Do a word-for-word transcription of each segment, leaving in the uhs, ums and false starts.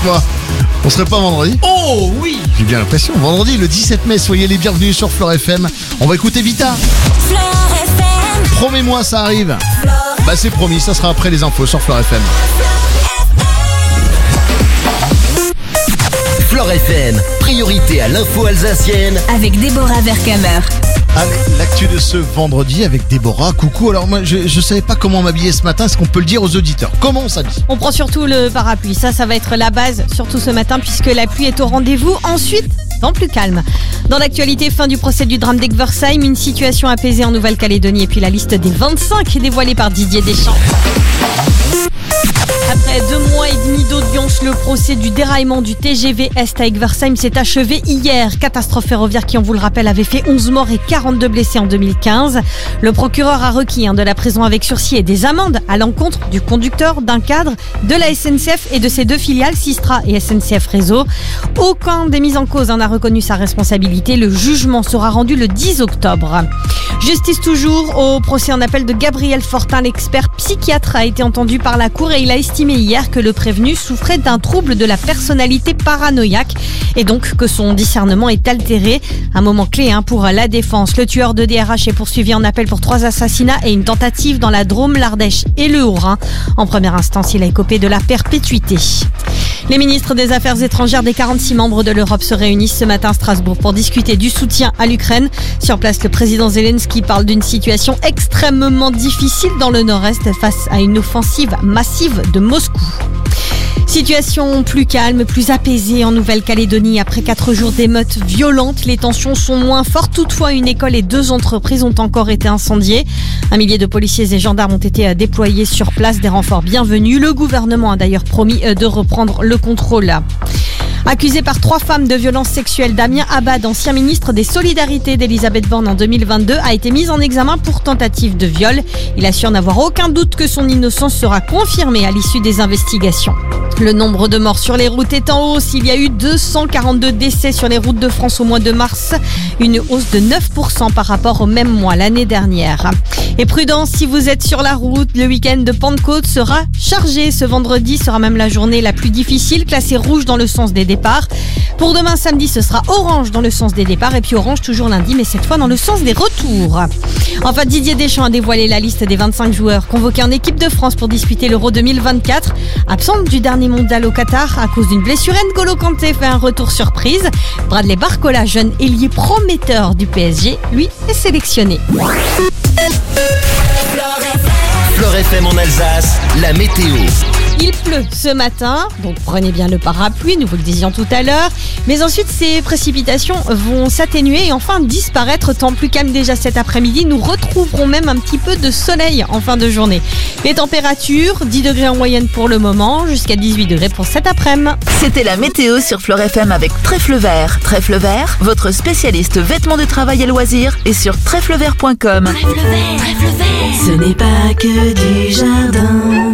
Quoi ? On serait pas vendredi ? Oh oui. J'ai bien l'impression. Vendredi, le dix-sept mai, soyez les bienvenus sur Fleur F M. On va écouter Vita. Fleur F M. Promets-moi, ça arrive. Bah c'est promis, ça sera après les infos sur Fleur F M. Fleur F M, priorité à l'info alsacienne. Avec Déborah Vercamer. Allez, l'actu de ce vendredi avec Déborah. Coucou, alors moi je, je savais pas comment m'habiller ce matin. Est-ce qu'on peut le dire aux auditeurs ? Comment on s'habille ? On prend surtout le parapluie, ça, ça va être la base, surtout ce matin, puisque la pluie est au rendez-vous. Ensuite, temps plus calme. Dans l'actualité, fin du procès du drame d'Egersheim, une situation apaisée en Nouvelle-Calédonie et puis la liste des vingt-cinq dévoilée par Didier Deschamps. Après deux mois et demi d'audience, le procès du déraillement du T G V Est à Egersheim s'est achevé hier. Catastrophe ferroviaire qui, on vous le rappelle, avait fait onze morts et quarante-deux blessés en deux mille quinze. Le procureur a requis hein, de la prison avec sursis et des amendes à l'encontre du conducteur, d'un cadre, de la S N C F et de ses deux filiales, Systra et S N C F Réseau. Aucun des mis en cause n'a reconnu sa responsabilité. Le jugement sera rendu le dix octobre. Justice toujours au procès en appel de Gabriel Fortin. L'expert psychiatre a été entendu par la cour et il a estimé hier que le prévenu souffrait d'un trouble de la personnalité paranoïaque et donc que son discernement est altéré. Un moment clé hein, pour la défense. Le tueur de D R H est poursuivi en appel pour trois assassinats et une tentative dans la Drôme, l'Ardèche et le Haut-Rhin. En première instance, il a écopé de la perpétuité. Les ministres des Affaires étrangères des quarante-six membres de l'Europe se réunissent ce matin à Strasbourg pour discuter du soutien à l'Ukraine. Sur place, le président Zelensky parle d'une situation extrêmement difficile dans le nord-est face à une offensive massive de Moscou. Situation plus calme, plus apaisée en Nouvelle-Calédonie. Après quatre jours d'émeutes violentes, les tensions sont moins fortes. Toutefois, une école et deux entreprises ont encore été incendiées. Un millier de policiers et gendarmes ont été déployés sur place, des renforts bienvenus. Le gouvernement a d'ailleurs promis de reprendre le contrôle. Accusé par trois femmes de violences sexuelles, Damien Abad, ancien ministre des Solidarités d'Elisabeth Borne en deux mille vingt-deux, a été mis en examen pour tentative de viol. Il assure n'avoir aucun doute que son innocence sera confirmée à l'issue des investigations. Le nombre de morts sur les routes est en hausse. Il y a eu deux cent quarante-deux décès sur les routes de France au mois de mars, une hausse de neuf pour cent par rapport au même mois l'année dernière. Et prudence, si vous êtes sur la route, le week-end de Pentecôte sera chargé. Ce vendredi sera même la journée la plus difficile, classée rouge dans le sens des départs. Pour demain samedi, ce sera orange dans le sens des départs et puis orange toujours lundi, mais cette fois dans le sens des retours. Enfin, Didier Deschamps a dévoilé la liste des vingt-cinq joueurs convoqués en équipe de France pour disputer l'Euro deux mille vingt-quatre. Absent du dernier mondial au Qatar à cause d'une blessure, N'Golo Kanté fait un retour surprise. Bradley Barcola, jeune ailier prometteur du P S G, lui est sélectionné. Fleur F M en Alsace, la météo. Il pleut ce matin, donc prenez bien le parapluie, nous vous le disions tout à l'heure. Mais ensuite, ces précipitations vont s'atténuer et enfin disparaître. Temps plus calme déjà cet après-midi. Nous retrouverons même un petit peu de soleil en fin de journée. Les températures, dix degrés en moyenne pour le moment, jusqu'à dix-huit degrés pour cet après-midi. C'était la météo sur Fleur F M avec Trèfle Vert. Trèfle Vert, votre spécialiste vêtements de travail et loisirs, est sur trèfle vert point com. Trèfle vert, trèfle vert. Ce n'est pas que du jardin.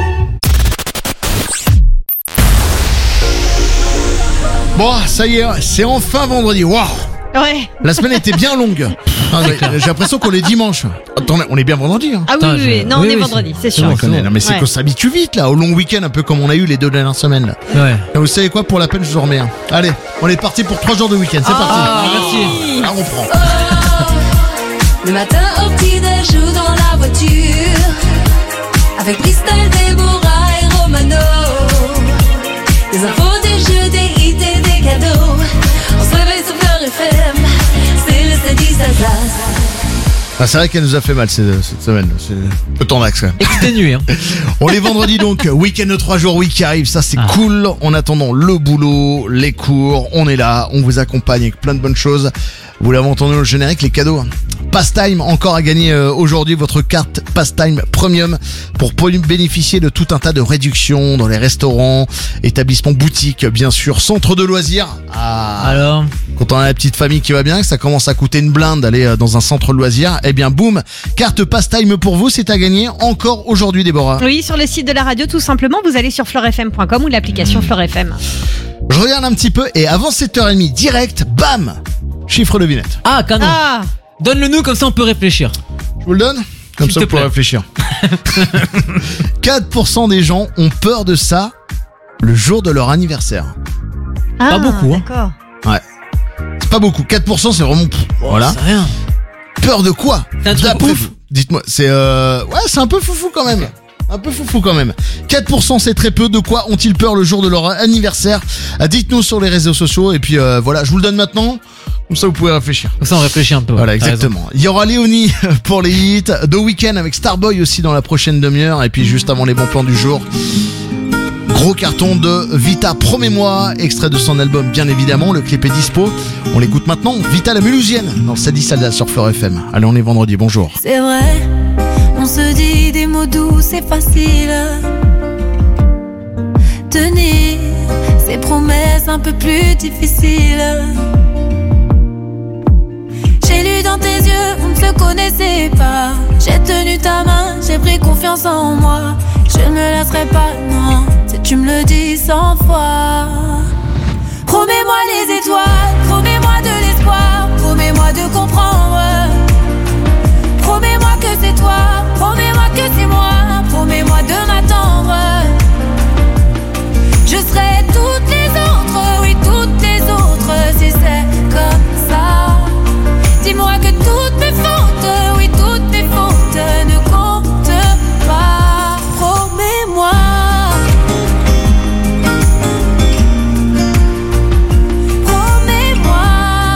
Bon, ça y est, c'est enfin vendredi. Waouh! Ouais. La semaine était bien longue. Ah, j'ai l'impression qu'on est dimanche. Attendez, on est bien vendredi. Hein. Ah oui, Putain, oui, je- oui. Non, oui, on est oui, vendredi, c'est c'est sûr. bon. Non, mais c'est Ouais. qu'on s'habitue vite là, au long week-end, un peu comme on a eu les deux dernières semaines. Là. Ouais. Et vous savez quoi, pour la peine, je vous en remets un. Allez, on est parti pour trois jours de week-end. C'est Ah, parti. merci. Là, on prend. Le matin au petit-déj ou dans la voiture, avec Christelle, Déborah et Romano. Des infos, des jeux, des hits et des cadeaux. On se réveille sur Fleur F M, c'est le samedi Alsace. Ah, c'est vrai qu'elle nous a fait mal cette, cette semaine. C'est un peu tendax. Quand même. Exténué, hein. On est vendredi donc, week-end de trois jours, oui qui arrive, ça c'est Ah. cool. En attendant le boulot, les cours, on est là, on vous accompagne avec plein de bonnes choses. Vous l'avez entendu au générique, les cadeaux. hein. Pastime encore à gagner euh, aujourd'hui, votre carte Pastime Premium pour bénéficier de tout un tas de réductions dans les restaurants, établissements, boutiques, bien sûr, centres de loisirs. Ah. Alors, Quand on a la petite famille qui va bien, que ça commence à coûter une blinde d'aller euh, dans un centre de loisirs, eh bien boum, carte Pastime pour vous, c'est à gagner encore aujourd'hui, Déborah. Oui, sur le site de la radio, tout simplement, vous allez sur fleur f m point com ou l'application Fleur F M. Je regarde un petit peu et avant sept heures trente, direct, bam, chiffre de vinette. ah, canon. Ah, Donne-le nous, comme ça on peut réfléchir. Je vous le donne comme S'il ça te vous pourrez plaît. réfléchir. quatre pour cent des gens ont peur de ça le jour de leur anniversaire. Ah, Pas beaucoup, hein. D'accord. C'est pas beaucoup. quatre pour cent, c'est vraiment... pff, voilà. C'est rien. Peur de quoi? C'est un truc D'après ouf. vous. Dites-moi, c'est euh... ouais, c'est un peu foufou quand même. Un peu foufou quand même. quatre pour cent, c'est très peu. De quoi ont-ils peur le jour de leur anniversaire? Dites-nous sur les réseaux sociaux. Et puis euh, voilà, je vous le donne maintenant. Comme ça, vous pouvez réfléchir. Comme ça, on réfléchit un peu. Voilà, ouais, t'as exactement. Il y aura Léonie pour les hits, The Weeknd avec Starboy aussi dans la prochaine demi-heure. Et puis juste avant les bons plans du jour, gros carton de Vita, Promets-moi, extrait de son album bien évidemment. Le clip est dispo. On l'écoute maintenant. Vita la Mulhousienne dans le Sadi Salda sur Fleur F M. Allez, on est vendredi. Bonjour. C'est vrai, on se dit des mots doux, c'est facile. Tenir ces promesses un peu plus difficiles. J'ai lu dans tes yeux, on ne se connaissait pas. J'ai tenu ta main, j'ai pris confiance en moi. Je ne me lasserai pas, non, si tu me le dis cent fois. Promets-moi les étoiles, promets-moi de l'espoir, promets-moi de comprendre. Promets-moi que c'est toi, promets-moi que c'est moi, promets-moi de m'attendre. Je serai toutes les autres, oui toutes les autres, si c'est comme ça. Dis-moi que toutes mes fautes, oui toutes mes fautes ne comptent pas. Promets-moi. Promets-moi.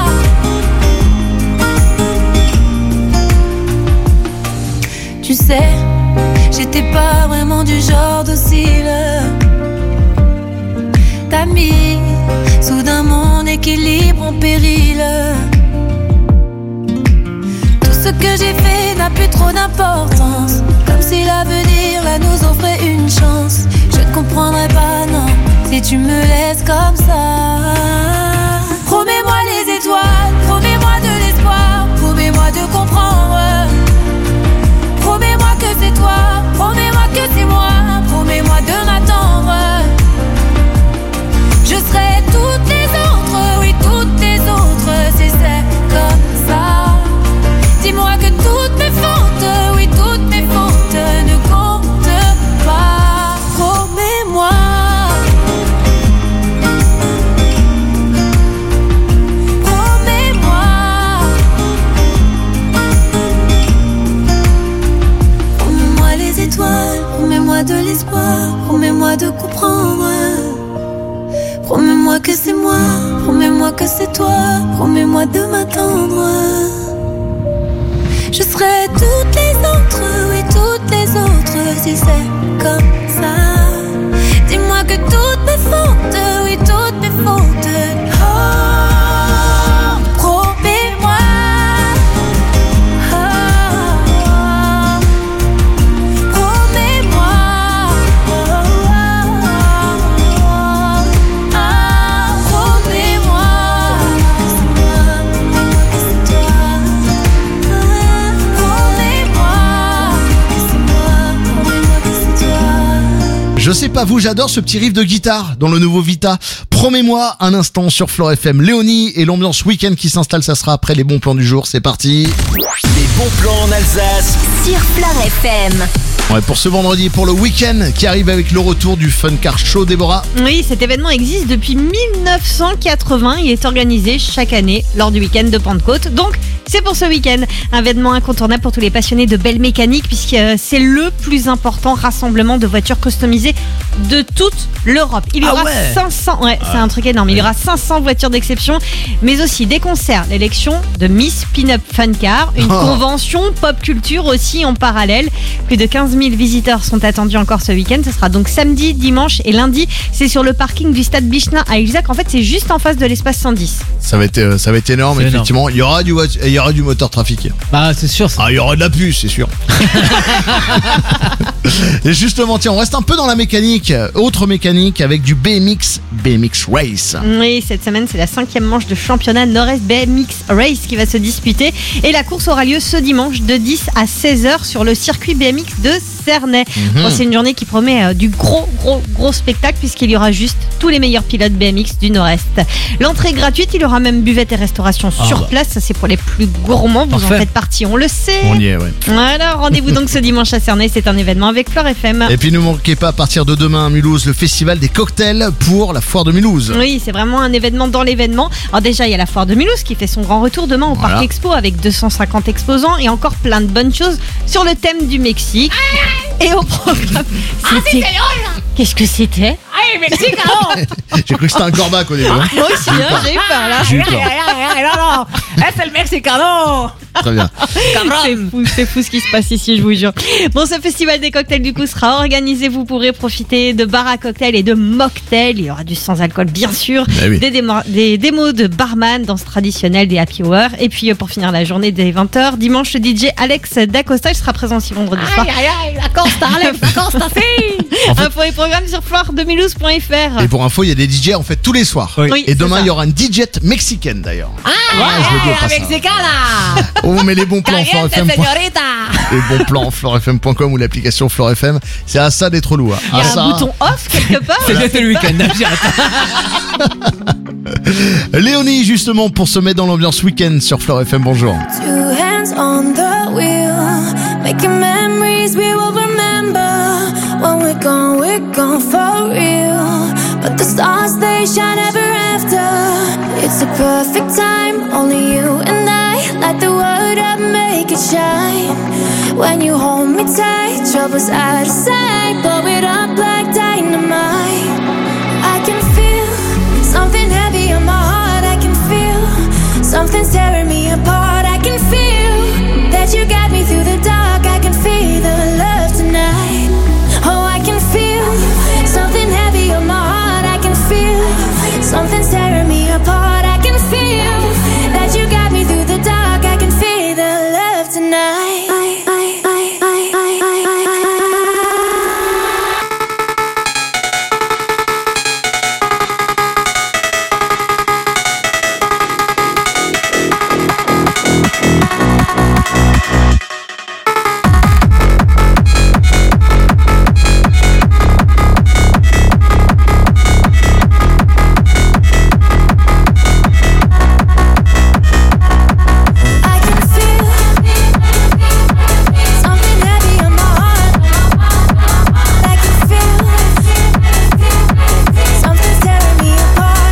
Tu sais, j'étais pas vraiment du genre docile. T'as mis soudain mon équilibre en péril. Tout ce que j'ai fait n'a plus trop d'importance. Comme si l'avenir là nous offrait une chance. Je ne comprendrai pas, non, si tu me laisses comme ça. Promets-moi les étoiles, promets-moi de l'espoir, promets-moi de comprendre. Promets-moi que c'est toi, promets-moi que c'est moi, promets-moi de m'attendre. Je serai toutes les autres, oui toutes les autres, si c'est comme ça. Dis-moi que toutes mes fautes, oui toutes mes fautes ne comptent pas. Promets-moi. Promets-moi. Promets-moi les étoiles, promets-moi de l'espoir, promets-moi de comprendre. Promets-moi que c'est moi, promets-moi que c'est toi, promets-moi de m'attendre. Je serai toutes les autres, oui toutes les autres, si c'est comme ça. Dis-moi que toutes mes fautes, oui toutes mes fautes. Oh, promets-moi. Oh, promets-moi. Je sais pas vous, j'adore ce petit riff de guitare dans le nouveau Vita. Promets-moi un instant sur Fleur F M. Léonie et l'ambiance week-end qui s'installe, ça sera après les bons plans du jour. C'est parti. Les bons plans en Alsace. Sur Fleur F M. Ouais, pour ce vendredi, pour le week-end qui arrive avec le retour du Fun Car Show, Déborah. Oui, cet événement existe depuis mille neuf cent quatre-vingts. Il est organisé chaque année lors du week-end de Pentecôte. Donc, c'est pour ce week-end. Un événement incontournable pour tous les passionnés de belle mécanique puisque c'est le plus important rassemblement de voitures customisées de toute l'Europe. Il y Ah aura ouais. cinq cents, ouais, c'est un truc énorme. Il y aura cinq cents voitures d'exception, mais aussi des concerts, l'élection de Miss Pin-Up Fun Car, une Oh. convention pop culture aussi en parallèle. Plus de quinze mille visiteurs sont attendus encore ce week-end. Ce sera donc samedi, dimanche et lundi. C'est sur le parking du stade Bichelin à Ilzac. En fait, c'est juste en face de l'espace cent dix. Ça va être, euh, ça va être énorme, C'est effectivement. Il y aura du, voit- il y aura du moteur trafiqué. Bah, c'est sûr. ça. Ah, il y aura de la puce, c'est sûr. Et justement, tiens, on reste un peu dans la mécanique. Autre mécanique avec du B M X, B M X Race. Oui, cette semaine, c'est la cinquième manche de championnat Nord-Est B M X Race qui va se disputer. Et la course aura lieu ce dimanche de dix à seize heures sur le circuit B M X de Cernay. Mhm. Bon, c'est une journée qui promet euh, du gros, gros, gros spectacle puisqu'il y aura juste tous les meilleurs pilotes B M X du Nord-Est. L'entrée est gratuite, il y aura même buvette et restauration Ah sur bah. place. Ça, c'est pour les plus gourmands. Vous Parfait. en faites partie, on le sait. On y est, ouais. Voilà, rendez-vous donc ce dimanche à Cernay. C'est un événement avec Fleur F M. Et puis ne manquez pas à partir de demain à Mulhouse le festival des cocktails pour la foire de Mulhouse. Oui, c'est vraiment un événement dans l'événement. Alors déjà, il y a la foire de Mulhouse qui fait son grand retour demain au Voilà. Parc Expo avec deux cent cinquante exposants et encore plein de bonnes choses sur le thème du Mexique. Et au programme... C'était- Qu'est-ce que c'était? J'ai cru que c'était un corbac au début. hein. Moi aussi, hein, j'ai eu peur là. J'ai eu peur. C'est le Mexicano. Très bien. C'est fou, c'est fou ce qui se passe ici, je vous jure. Bon, ce festival des cocktails du coup sera organisé. Vous pourrez profiter de bars à cocktails et de mocktails. Il y aura du sans-alcool, bien sûr. Eh oui. Des, démo- des démos de barman, danse traditionnelle, des happy hour. Et puis euh, pour finir la journée dès vingt heures, dimanche, le D J Alex Dacosta il sera présent aussi vendredi soir. Info et programme sur flore de mulhouse point f r. Et pour info, il y a des D J en fait tous les soirs. Oui. Oui, Et c'est demain, ça. il y aura une D J mexicaine d'ailleurs. Ah, je le dis au passage. Oh, mais les bons plans flore F M. Les bons plans flore F M point com ou l'application Flore F M, c'est à ça d'être lourd. Il y À a ça. un bouton off quelque part. C'est bientôt le week-end. Léonie, justement, pour se mettre dans l'ambiance week-end sur Flore F M, bonjour. Two hands on the wheel, making memories we will remember. When we're gone, we're gone for real. But the stars, they shine ever after. It's a perfect time, only you and I. Light the world up, make it shine. When you hold me tight, trouble's out of sight. Blow it up like dynamite. I can feel something heavy on my heart. I can feel something's tearing me apart. I can feel that you got me through the dark. I can feel the love tonight. Oh, I can feel something heavy on my heart. I can feel something's tearing me apart. I can feel that you got me through the dark. I can feel the love tonight. I, I, I, I, I, I, I. I can feel something heavy on my heart. I can feel something's tearing me apart.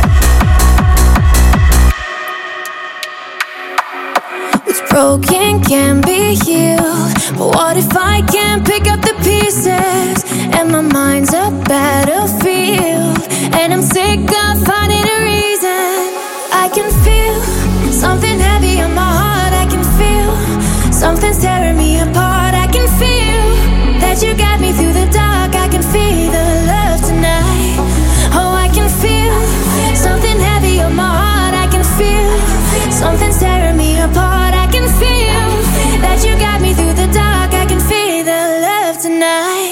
What's broken can be healed, but what if I can't pick up the pieces? And my mind's a battlefield, and I'm sick of finding a reason. I can feel something heavy on my heart. I can feel something's tearing me apart. I can feel that you got me through the dark. I can feel the love tonight. Oh, I can feel something heavy on my heart. I can feel something's tearing me apart. I can feel that you got me through the dark. I can feel the love tonight.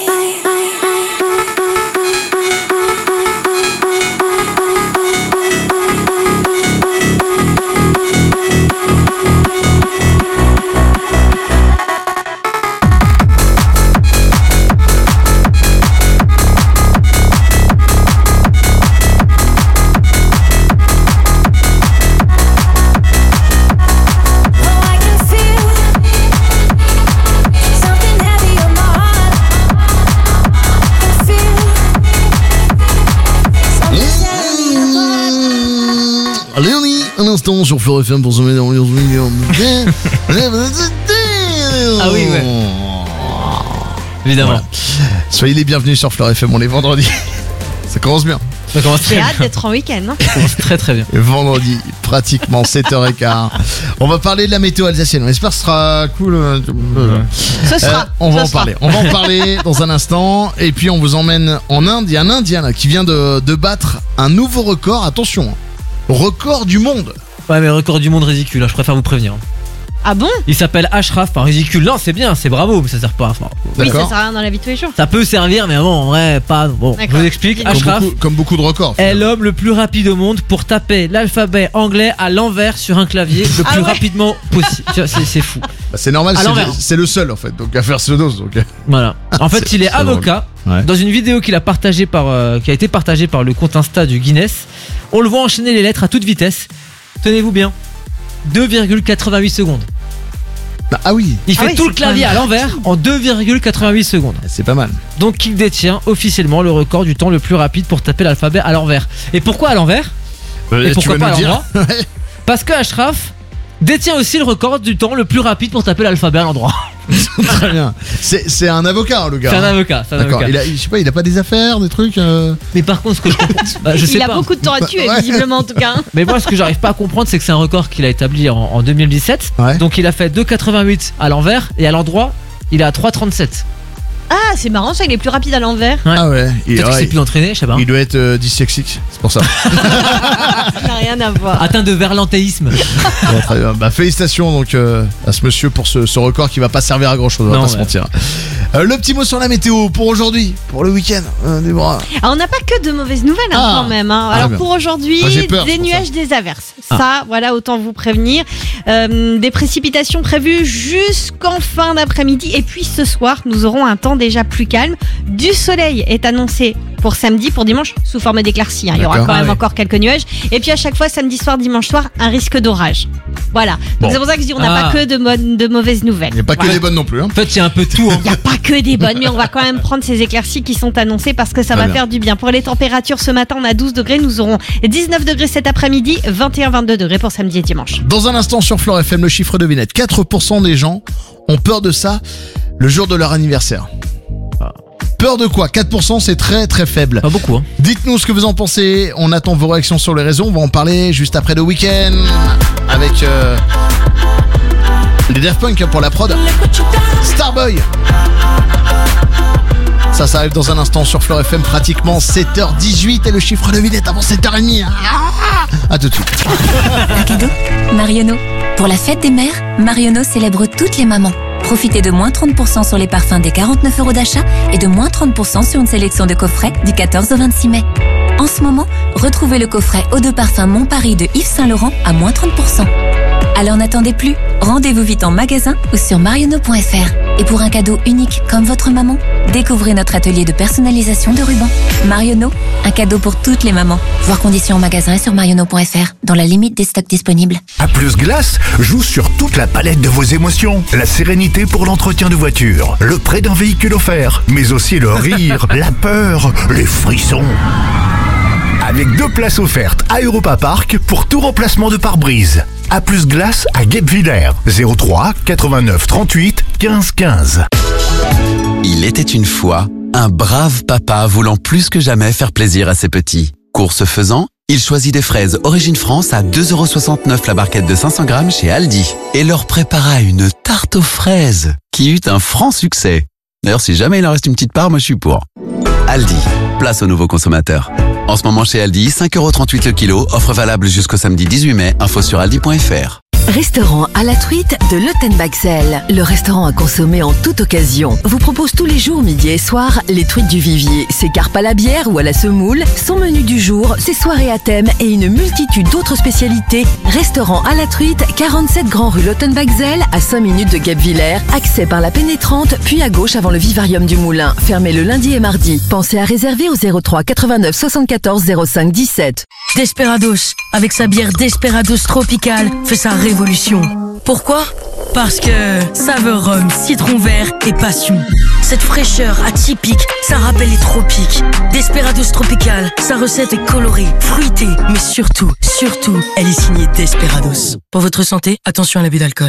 Oh, I can feel something heavy on my heart. I can feel something tearing me apart. Léonie, un instant sur Flore F M pour se mettre dans l'ambiance week-end. Ah oui, ouais. Évidemment. Voilà. Soyez les bienvenus sur Flore F M, on est vendredi. Ça commence bien. Ça commence très J'ai bien. hâte d'être en week-end. Hein. Ça commence très très bien. Vendredi, pratiquement sept heures quinze. On va parler de la météo alsacienne. On espère que ce sera cool. euh, Ce sera. Euh, on va ce en sera. parler. On va en parler dans un instant. Et puis on vous emmène en Inde. Il y a un Indien là, qui vient de, de battre un nouveau record. Attention, hein. Record du monde. Ouais, mais record du monde ridicule, hein, je préfère vous prévenir. Ah bon? Il s'appelle Ashraf, pas ridicule. Non, c'est bien, c'est bravo, mais ça sert pas. Enfin, Oui, ça D'accord. sert à rien dans la vie de tous les jours. ça peut servir, mais bon, en vrai, pas. Bon, je D'accord. vous explique. Comme Ashraf beaucoup, comme beaucoup de records. est finalement. l'homme le plus rapide au monde pour taper l'alphabet anglais à l'envers sur un clavier le Ah plus ouais. rapidement possible. Tu vois, C'est c'est fou. Bah, c'est normal, À c'est, l'envers. c'est le seul en fait, donc à faire ce dos. Donc. Voilà. En fait, C'est- il est c'est drôle. avocat. Ouais. Dans une vidéo qu'il a partagée par, euh, qui a été partagée par le compte Insta du Guinness, on le voit enchaîner les lettres à toute vitesse. Tenez-vous bien, deux virgule quatre-vingt-huit secondes. Ah oui, Il Ah fait oui, tout c'est le clavier quand à même l'envers en deux virgule quatre-vingt-huit secondes. c'est pas mal. Donc il détient officiellement le record du temps le plus rapide pour taper l'alphabet à l'envers. Et pourquoi à l'envers? Et tu pourquoi vas pas nous à dire l'endroit? Parce que Ashraf détient aussi le record du temps le plus rapide pour taper l'alphabet à l'endroit. Très bien. C'est, c'est un avocat, hein, le gars. C'est un hein. avocat, c'est un D'accord. avocat. Il a, je sais pas, il a pas des affaires, des trucs. euh, Mais par contre, ce que je comprends, bah, je sais Il a pas. beaucoup de temps à tuer, Ouais. visiblement en tout cas. hein. Mais moi, ce que j'arrive pas à comprendre, c'est que c'est un record qu'il a établi en, en deux mille dix-sept. Ouais. Donc il a fait deux virgule quatre-vingt-huit à l'envers et à l'endroit, il est à trois virgule trente-sept. Ah, c'est marrant ça, il est plus rapide à l'envers. Ouais. Ah ouais. Il, Peut-être qu'il ouais, s'est plus entraîné, je sais pas. il doit être euh, dyslexique, c'est pour ça. Ça n'a rien à voir. Atteint de verlantéisme. Bon, très bien. Bah, félicitations donc euh, à ce monsieur pour ce, ce record qui va pas servir à grand chose, on va Non, pas se ouais. mentir. Euh, le petit mot sur la météo pour aujourd'hui, pour le week-end. Euh, des bras. Alors, on n'a pas que de mauvaises nouvelles hein, Ah. quand même. hein. Ah, Alors bien. pour aujourd'hui, Moi, j'ai peur, des c'est pour nuages, des averses. Ah. Ça, voilà, autant vous prévenir. Euh, des précipitations prévues jusqu'en fin d'après-midi. Et puis ce soir, nous aurons un temps déjà plus calme. Du soleil est annoncé pour samedi, pour dimanche, sous forme d'éclaircies. hein. Il y aura D'accord. quand Ah même ouais. encore quelques nuages. Et puis à chaque fois, samedi soir, dimanche soir, un risque d'orage. Voilà. Donc Bon. c'est pour ça que je dis, on n'a Ah. pas que de, mo- de mauvaises nouvelles. Il n'y a pas que Voilà. des bonnes non plus. Hein. En fait, il y a un peu tout. Hein. Il n'y a pas que des bonnes, mais on va quand même prendre ces éclaircies qui sont annoncées parce que ça Très va bien. faire du bien. Pour les températures, ce matin, on a douze degrés. Nous aurons dix-neuf degrés cet après-midi, vingt et un vingt-deux degrés pour samedi et dimanche. Dans un instant sur Flore F M, le chiffre devinette. quatre pour cent des gens ont peur de ça le jour de leur anniversaire. Peur de quoi? quatre pour cent, c'est très très faible. Pas beaucoup. Hein. Dites-nous ce que vous en pensez. On attend vos réactions sur les réseaux. On va en parler juste après le week-end avec euh, les Daft Punk hein, pour la prod. Starboy. Ça, ça arrive dans un instant sur Flore F M, pratiquement sept heures dix-huit et le chiffre devinette avant sept heures trente. Ah, à tout de suite. Un cadeau Marionneau. Pour la fête des mères, Marionneau célèbre toutes les mamans. Profitez de moins trente pour cent sur les parfums des quarante-neuf euros d'achat et de moins trente pour cent sur une sélection de coffrets du quatorze au vingt-six mai. En ce moment, retrouvez le coffret Eau de parfum Mon Paris de Yves Saint Laurent à moins trente pour cent. Alors n'attendez plus, rendez-vous vite en magasin ou sur marionneau point f r. Et pour un cadeau unique comme votre maman, découvrez notre atelier de personnalisation de rubans. Marionneau, un cadeau pour toutes les mamans. Voir conditions en magasin et sur marionneau point f r, dans la limite des stocks disponibles. A plus Glace joue sur toute la palette de vos émotions. La sérénité pour l'entretien de voiture, le prêt d'un véhicule offert, mais aussi le rire, la peur, les frissons. Avec deux places offertes à Europa Park pour tout remplacement de pare-brise. A plus Glace à Guebwiller, zéro trois quatre-vingt-neuf trente-huit quinze quinze. Il était une fois un brave papa voulant plus que jamais faire plaisir à ses petits. Course faisant, il choisit des fraises Origine France à deux euros soixante-neuf la barquette de cinq cents grammes chez Aldi et leur prépara une tarte aux fraises qui eut un franc succès. D'ailleurs, si jamais il en reste une petite part, moi je suis pour. Aldi, place aux nouveaux consommateurs. En ce moment chez Aldi, cinq euros trente-huit le kilo, offre valable jusqu'au samedi dix-huit mai, info sur aldi point f r. Restaurant à la truite de Lottenbachzell. Le restaurant à consommer en toute occasion vous propose tous les jours, midi et soir, les truites du vivier, ses carpes à la bière ou à la semoule, son menu du jour, ses soirées à thème et une multitude d'autres spécialités. Restaurant à la truite, quarante-sept Grand Rue Lottenbachzell, à cinq minutes de Guebwiller. Accès par la pénétrante, puis à gauche avant le vivarium du Moulin. Fermé le lundi et mardi. Pensez à réserver au zéro trois quatre-vingt-neuf soixante-quatorze zéro cinq dix-sept. Desperados, avec sa bière Desperados tropicale, fait sa révolution. Pourquoi ? Parce que saveur rhum, citron vert et passion. Cette fraîcheur atypique, ça rappelle les tropiques. Desperados tropical, sa recette est colorée, fruitée, mais surtout, surtout, elle est signée Desperados. Pour votre santé, attention à l'abus d'alcool.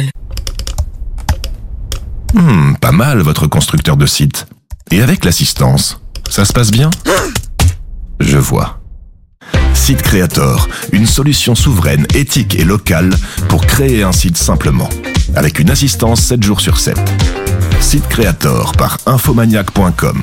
Hmm, pas mal votre constructeur de site. Et avec l'assistance, ça se passe bien ? Je vois. Site Creator, une solution souveraine, éthique et locale pour créer un site simplement. Avec une assistance sept jours sur sept. Site Creator par infomaniac point com.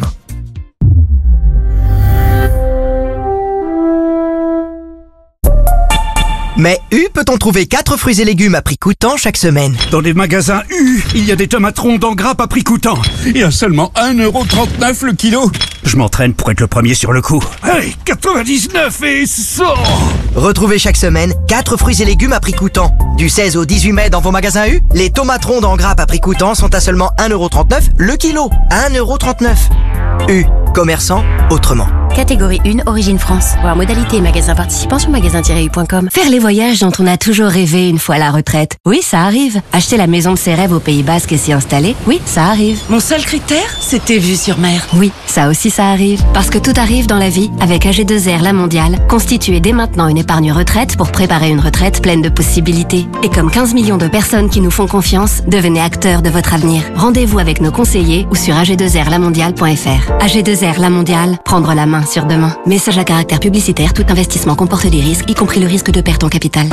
Mais U peut-on trouver quatre fruits et légumes à prix coûtant chaque semaine? Dans les magasins U, il y a des tomates rondes en grappe à prix coûtant. Et à seulement un euro trente-neuf le kilo. Je m'entraîne pour être le premier sur le coup. Allez, quatre-vingt-dix-neuf et sort! Retrouvez chaque semaine quatre fruits et légumes à prix coûtant. Du seize au dix-huit mai dans vos magasins U, les tomates rondes en grappe à prix coûtant sont à seulement un euro trente-neuf le kilo. un euro trente-neuf. U, commerçant autrement. Catégorie un, Origine France. Voir modalité et magasin participant sur magasin tiret u point com. Faire les voyages dont on a toujours rêvé une fois à la retraite. Oui, ça arrive. Acheter la maison de ses rêves au Pays Basque et s'y installer. Oui, ça arrive. Mon seul critère, c'était vue sur mer. Oui, ça aussi ça arrive. Parce que tout arrive dans la vie avec A G deux R La Mondiale. Constituez dès maintenant une épargne retraite pour préparer une retraite pleine de possibilités. Et comme quinze millions de personnes qui nous font confiance, devenez acteurs de votre avenir. Rendez-vous avec nos conseillers ou sur a g deux r la mondiale point f r. A G deux R La Mondiale, prendre la main sur demain. Message à caractère publicitaire, tout investissement comporte des risques, y compris le risque de perte en capital.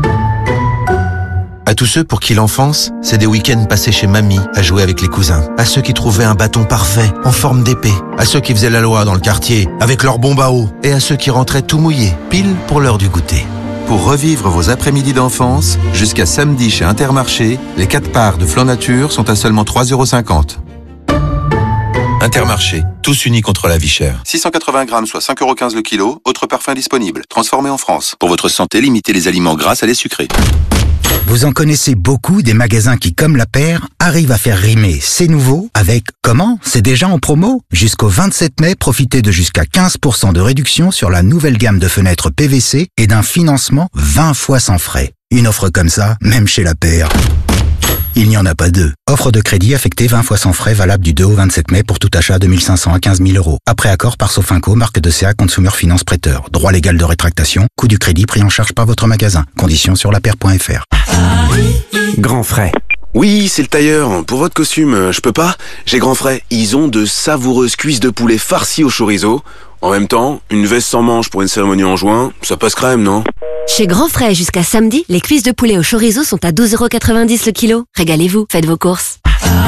À tous ceux pour qui l'enfance, c'est des week-ends passés chez mamie à jouer avec les cousins. À ceux qui trouvaient un bâton parfait, en forme d'épée. À ceux qui faisaient la loi dans le quartier, avec leur bombe à eau. Et à ceux qui rentraient tout mouillés, pile pour l'heure du goûter. Pour revivre vos après-midi d'enfance, jusqu'à samedi chez Intermarché, les quatre parts de Flan Nature sont à seulement trois euros cinquante. Intermarché, tous unis contre la vie chère. six cent quatre-vingts grammes, soit cinq euros quinze le kilo. Autres parfums disponibles. Transformés en France. Pour votre santé, limitez les aliments gras à les sucrés. Vous en connaissez beaucoup des magasins qui, comme la paire, arrivent à faire rimer c'est nouveau avec comment? C'est déjà en promo? Jusqu'au vingt-sept mai, profitez de jusqu'à quinze pour cent de réduction sur la nouvelle gamme de fenêtres P V C et d'un financement vingt fois sans frais. Une offre comme ça, même chez la paire, il n'y en a pas deux. Offre de crédit affectée vingt fois sans frais valable du deux au vingt-sept mai pour tout achat de mille cinq cents à quinze mille euros. Après accord par Sofinco, marque de C A Consumer Finance Prêteur. Droit légal de rétractation. Coût du crédit pris en charge par votre magasin. Conditions sur la paire point f r. Grand Frais. Oui, c'est le tailleur. Pour votre costume, je peux pas? J'ai Grand Frais. Ils ont de savoureuses cuisses de poulet farcies au chorizo. En même temps, une veste sans manches pour une cérémonie en juin, ça passe crème, non? Chez Grand Frais, jusqu'à samedi, les cuisses de poulet au chorizo sont à douze euros quatre-vingt-dix le kilo. Régalez-vous, faites vos courses.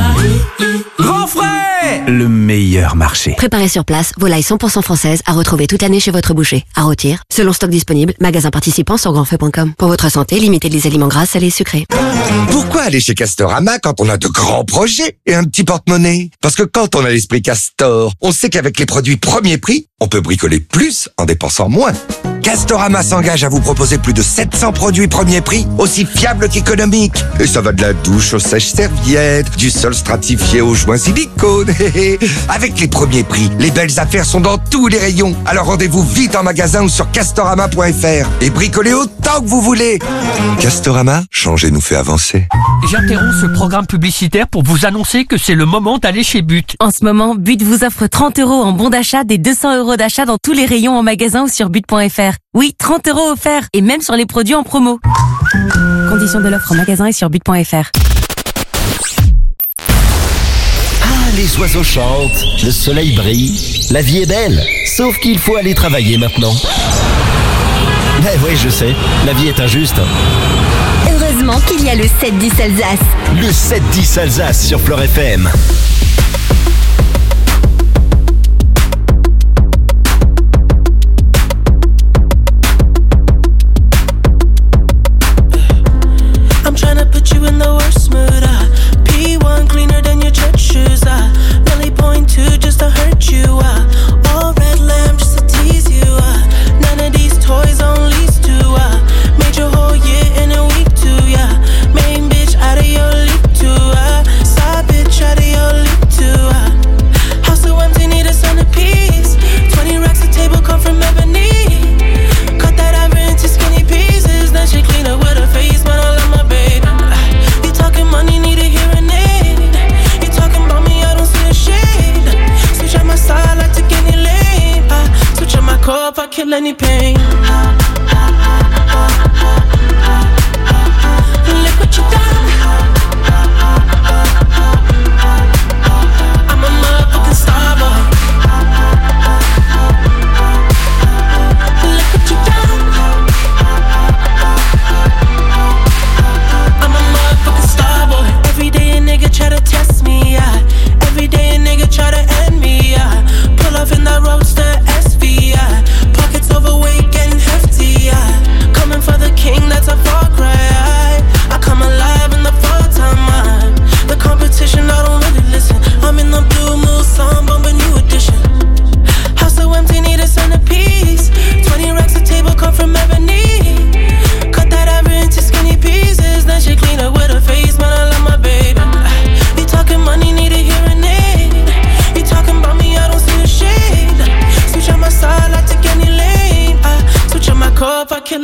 Grand Frais, le meilleur marché. Préparez sur place, volailles cent pour cent françaises à retrouver toute l'année chez votre boucher. À rôtir, selon stock disponible, magasin participant sur grand frais point com. Pour votre santé, limitez les aliments gras, salés et sucrés. Pourquoi aller chez Castorama quand on a de grands projets et un petit porte-monnaie? Parce que quand on a l'esprit Castor, on sait qu'avec les produits premier prix, on peut bricoler plus en dépensant moins. Castorama s'engage à vous proposer plus de sept cents produits premier prix, aussi fiables qu'économiques. Et ça va de la douche aux sèches-serviettes, du sol stratifié aux joints silicone. Avec les premiers prix, les belles affaires sont dans tous les rayons. Alors rendez-vous vite en magasin ou sur castorama point f r et bricolez autant que vous voulez. Castorama, changer nous fait avancer. J'interromps ce programme publicitaire pour vous annoncer que c'est le moment d'aller chez But. En ce moment, But vous offre trente euros en bon d'achat des deux cents euros d'achat dans tous les rayons en magasin ou sur but point f r. Oui, trente euros offerts et même sur les produits en promo. Conditions de l'offre en magasin et sur but point f r. Ah, les oiseaux chantent, le soleil brille, la vie est belle, sauf qu'il faut aller travailler maintenant. Ben oui, je sais, la vie est injuste. Heureusement qu'il y a le sept dix Alsace. Le sept dix Alsace sur Fleur F M. I'm tryna put you in the worst mood. Uh, P one cleaner than your church shoes. Uh, Nelly point two just to hurt you. Uh, all red lamp just to tease you. Uh, none of these toys on lease to. Uh, made your whole year in a week too. Yeah, main bitch out of your league too. Uh, side bitch out of your league too. Uh, house so empty, need a centerpiece. Twenty racks a table come from ebony. Cut that ivory into skinny pieces. Then she clean up with her face, but I love my baby. You talking money, need a hearing aid. You talking about me, I don't see a shade. Switch out my side, I take any lane. I switch out my core if I kill any pain. Look what you done. I'm a motherfucking star boy. Look what you done. I'm a motherfucking star boy. Every day a nigga try to test me, yeah. Every day a nigga try to end me, yeah. Pull off in that roadster S V, yeah. Pockets overweight, getting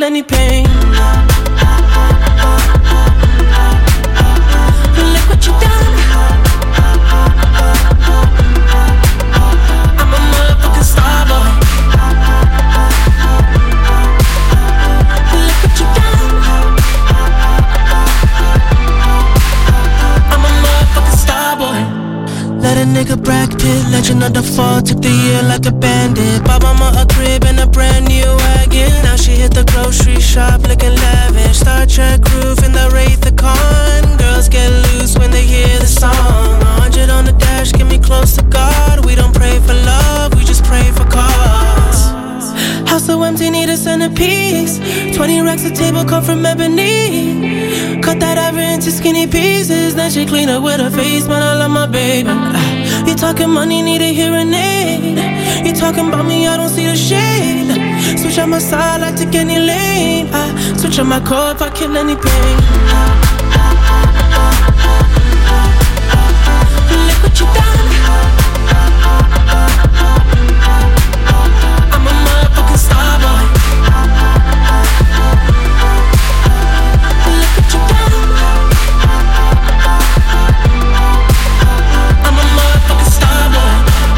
any pain. Look what you done. I'm a motherfucking star boy. Look what you done. I'm a motherfucking star boy. Let a nigga Brad Pitt, legend of the fall, took the year like a bandit. Bought mama a crib and a brand new wagon. Now she hit the grocery shop looking lavish. Star Trek roof in the Wraith the Con. Girls get loose when they hear the song. A hundred on the dash, get me close to God. We don't pray for love, we just pray for cause. House so empty, need a centerpiece. Twenty racks a table come from ebony. Cut that ever into skinny pieces. Then she clean up with her face, man, I love my baby. You talking money, need a hearing aid. You talking about me, I don't see the shade. Switch on my side, I take any lane. I switch on my core if I kill any pain. Look what you done. I'm a motherfucking star boy. Look what you done. I'm a motherfucking star boy.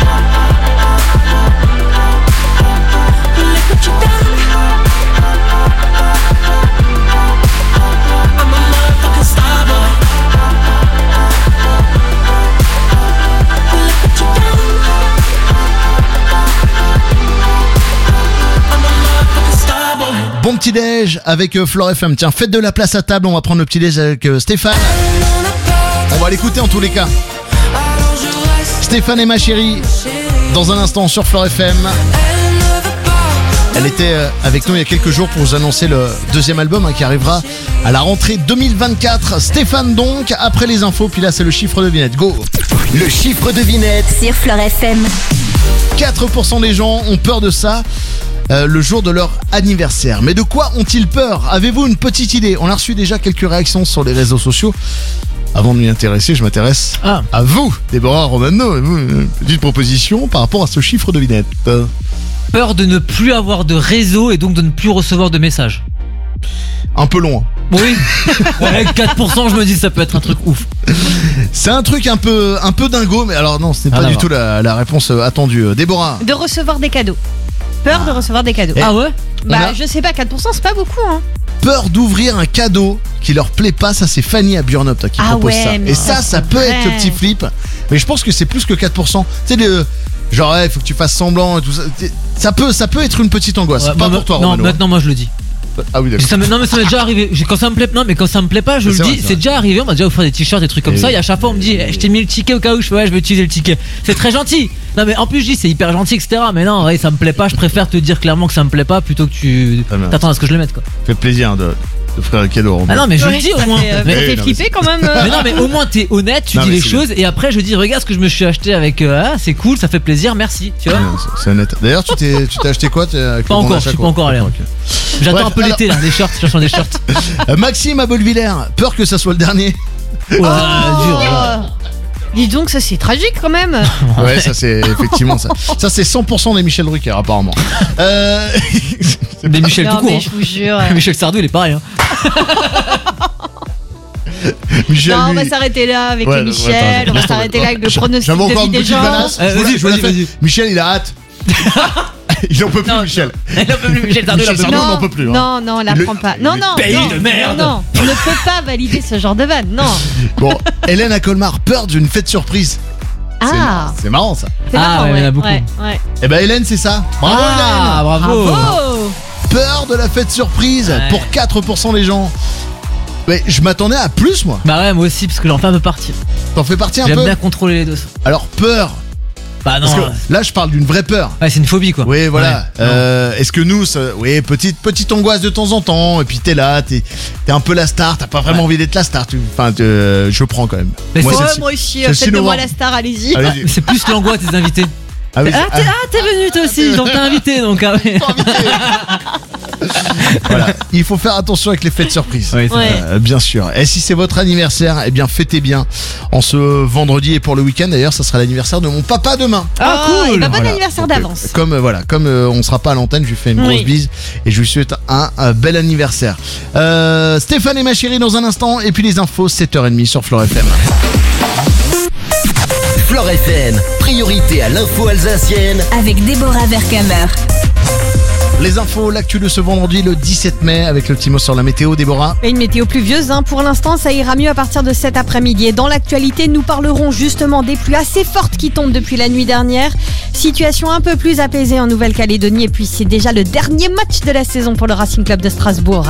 Look what you done. I'm a motherfucking star boy. Look what you done. I'm a motherfucking star boy. Bon petit déj avec euh, Flore F M. Tiens, faites de la place à table, on va prendre le petit déj avec euh, Stéphane. On va l'écouter en tous les cas. Stéphane et ma chérie, dans un instant sur Flore F M. Elle était euh, avec nous il y a quelques jours pour vous annoncer le deuxième album hein, qui arrivera à la rentrée deux mille vingt-quatre. Stéphane donc, après les infos, puis là c'est le chiffre de Vinette. Go. Le chiffre de Vinette Sur Flore F M. quatre pour cent des gens ont peur de ça euh, le jour de leur anniversaire. Mais de quoi ont-ils peur? Avez-vous une petite idée? On a reçu déjà quelques réactions sur les réseaux sociaux. Avant de m'y intéresser, je m'intéresse Ah. à vous, Déborah Romano. Une petite proposition par rapport à ce chiffre de Vinette. Euh, Peur de ne plus avoir de réseau et donc de ne plus recevoir de messages. Un peu loin. Oui. Ouais, quatre pour cent, je me dis ça peut être un truc ouf. C'est un truc un peu, un peu dingo, mais alors non, ce n'est Ah, pas du d'accord. tout la, la réponse euh, attendue. Euh, Déborah. De recevoir des cadeaux. Peur de recevoir des cadeaux. Ah ouais? Bah, On a- je sais pas, quatre pour cent c'est pas beaucoup, hein. Peur d'ouvrir un cadeau qui leur plaît pas, ça c'est Fanny à Burnop toi, qui Ah propose ouais, ça. mais Et ça, ça, ça c'est peut vrai. être le petit flip. Mais je pense que c'est plus que quatre pour cent. Tu sais, le- genre, ouais, faut que tu fasses semblant et tout ça. T'es- Ça peut, ça peut être une petite angoisse. Ouais, pas moi, pour toi, non, Romano. maintenant moi je le dis. Ah oui, d'accord. Ça me- non mais ça m'est déjà arrivé. J'ai- Quand ça me plaît, non mais quand ça me plaît pas, je C'est le vrai, dis. c'est C'est vrai. déjà arrivé. On m'a déjà offert des t-shirts, des trucs comme Et ça. oui. Et à chaque fois on me dit, eh, je t'ai mis le ticket au cas où. Je fais ouais, je vais utiliser le ticket. C'est très gentil. Non mais en plus je dis c'est hyper gentil, et cetera. Mais non, ouais, ça me plaît pas. Je préfère te dire clairement que ça me plaît pas plutôt que tu Très bien. t'attends à ce que je le mette quoi. Ça fait plaisir de, de faire un cadeau. Ah Romano. non mais je Ouais, le dis ça au moins. fait, euh, Mais- ça fait Oui, non, mais flipper quand même. euh. Mais non mais au moins t'es honnête, tu Non, dis mais les c'est choses et après je dis regarde ce que je me suis acheté avec euh, ah c'est cool, ça fait plaisir, merci. Tu vois. Ouais, c'est- C'est honnête. D'ailleurs, tu t'es, tu t'es acheté quoi t'es- avec Pas le bon encore, d'achat, je suis quoi pas encore allé, hein. Ok. J'attends Bref, un peu l'été là, des shorts, je cherche des shorts. Euh, Maxime à Bolvillers, peur que ça soit le dernier. Ouais, dur. là. Oh. Dis donc, ça c'est tragique quand même. Ouais, ça c'est effectivement ça. Ça c'est cent pour cent des Michel Drucker apparemment. Euh... Des Michel Non, tout court. mais hein. je vous jure. Michel Sardou il est pareil. Hein. Michel, Non, on lui- va s'arrêter là avec Ouais, les ouais, Michel, attends, on va attends, s'arrêter là avec le J'avais pronostic encore de vie une des petite gens. banasse. Euh, Je vous la- vas-y, je vous la vas-y, fais. vas-y. Michel il a hâte. Il en peut plus, Non, Michel. Il en peut plus, Michel Sardou, il en Michel peut Sardou, plus. on n'en peut plus. hein. Non, non, on la Le- prend pas. Non, non, pays non, de merde. Non, non, on ne peut pas valider ce genre de vanne, non. Bon, Hélène à Colmar, peur d'une fête surprise. C'est Ah, marrant, C'est marrant ça. c'est Ah, marrant, ouais, il y en a ouais, beaucoup. ouais, ouais. Eh ben Hélène, c'est ça. Bravo Ah, bravo. Bravo. Peur de la fête surprise Ouais. pour quatre pour cent des gens. Mais je m'attendais à plus moi. Bah ouais, moi aussi, parce que j'en fais un peu partie. T'en fais partie un J'aime peu. bien contrôler les deux. Alors peur. Bah non. Parce que là je parle d'une vraie peur. Ouais, c'est une phobie quoi. Oui voilà. Ouais. Euh, Est-ce que nous, ça- oui petite petite angoisse de temps en temps. Et puis t'es là, t'es es un peu la star. T'as pas vraiment Ouais. envie d'être la star. Tu, enfin, te- je prends quand même. Mais moi, c'est- c'est Ouais, le six- moi aussi, c'est le six faites de moi novembre. la star, allez-y. Allez, Ah, mais c'est plus l'angoisse des invités. ah oui, Ah, t'es, ah, t'es venu toi aussi, donc t'es invité donc. Ah, ouais. Voilà, il faut faire attention avec les fêtes surprises. Oui, c'est Ouais. Euh, bien sûr. Et si c'est votre anniversaire, eh bien fêtez bien en ce vendredi et pour le week-end. D'ailleurs, ça sera l'anniversaire de mon papa demain. Ah, Oh, cool. et bah, bon Voilà. anniversaire Donc, euh, d'avance. Comme euh, voilà, comme euh, on sera pas à l'antenne, je lui fais une Oui. grosse bise et je lui souhaite un, un bel anniversaire. Euh, Stéphane et ma chérie dans un instant et puis les infos sept heures trente sur Flore F M. Flore F M, priorité à l'info alsacienne. Avec Déborah Vercamer. Les infos, l'actu de ce vendredi le dix-sept mai avec le petit mot sur la météo, Déborah. Et une météo pluvieuse, hein. Pour l'instant, ça ira mieux à partir de cet après-midi. Et dans l'actualité, nous parlerons justement des pluies assez fortes qui tombent depuis la nuit dernière. Situation un peu plus apaisée en Nouvelle-Calédonie. Et puis, c'est déjà le dernier match de la saison pour le Racing Club de Strasbourg.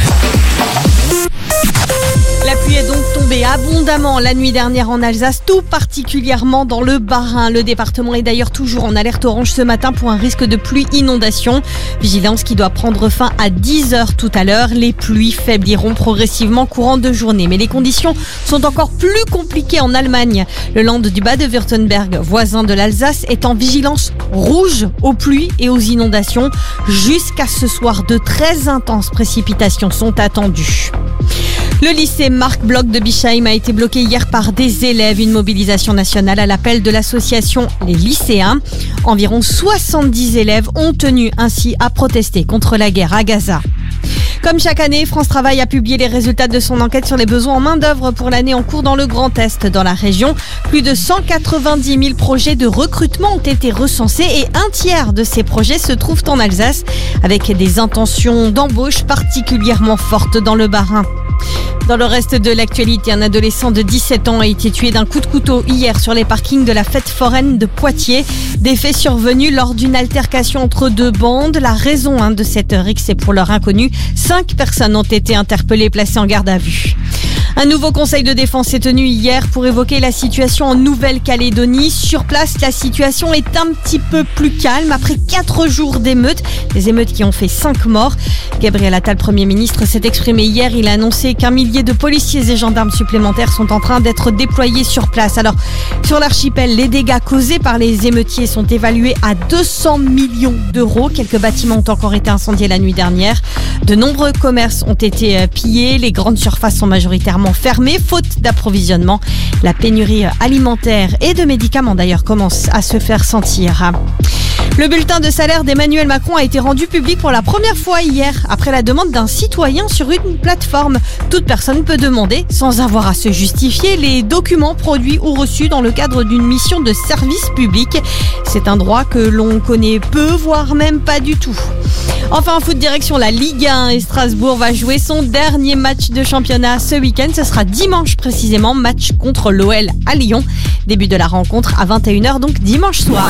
La pluie est donc tombée abondamment la nuit dernière en Alsace, tout particulièrement dans le Bas-Rhin. Le département est d'ailleurs toujours en alerte orange ce matin pour un risque de pluie inondation. Vigilance qui doit prendre fin à dix heures tout à l'heure. Les pluies faibliront progressivement courant de journée. Mais les conditions sont encore plus compliquées en Allemagne. Le land du Bade-Württemberg, voisin de l'Alsace, est en vigilance rouge aux pluies et aux inondations. Jusqu'à ce soir, de très intenses précipitations sont attendues. Le lycée Marc Bloch de Bischheim a été bloqué hier par des élèves. Une mobilisation nationale à l'appel de l'association Les Lycéens. Environ soixante-dix élèves ont tenu ainsi à protester contre la guerre à Gaza. Comme chaque année, France Travail a publié les résultats de son enquête sur les besoins en main-d'œuvre pour l'année en cours dans le Grand Est. Dans la région, plus de cent quatre-vingt-dix mille projets de recrutement ont été recensés et un tiers de ces projets se trouvent en Alsace, avec des intentions d'embauche particulièrement fortes dans le Bas-Rhin. Dans le reste de l'actualité, un adolescent de dix-sept ans a été tué d'un coup de couteau hier sur les parkings de la fête foraine de Poitiers. Des faits survenus lors d'une altercation entre deux bandes. La raison hein, de cette rixe est pour leur inconnu. Cinq personnes ont été interpellées et placées en garde à vue. Un nouveau conseil de défense s'est tenu hier pour évoquer la situation en Nouvelle-Calédonie. Sur place, la situation est un petit peu plus calme après quatre jours d'émeutes. Des émeutes qui ont fait cinq morts. Gabriel Attal, Premier ministre, s'est exprimé hier. Il a annoncé qu'un millier de policiers et gendarmes supplémentaires sont en train d'être déployés sur place. Alors, sur l'archipel, les dégâts causés par les émeutiers sont évalués à deux cents millions d'euros. Quelques bâtiments ont encore été incendiés la nuit dernière. De nombreux commerces ont été pillés. Les grandes surfaces sont majoritairement fermées, faute d'approvisionnement. La pénurie alimentaire et de médicaments d'ailleurs commence à se faire sentir. Le bulletin de salaire d'Emmanuel Macron a été rendu public pour la première fois hier, après la demande d'un citoyen sur une plateforme. Toute personne peut demander, sans avoir à se justifier, les documents produits ou reçus dans le cadre d'une mission de service public. C'est un droit que l'on connaît peu, voire même pas du tout. Enfin, foot direction la Ligue un et Strasbourg va jouer son dernier match de championnat ce week-end. Ce sera dimanche précisément, match contre l'O L à Lyon. Début de la rencontre à vingt et une heures, donc dimanche soir.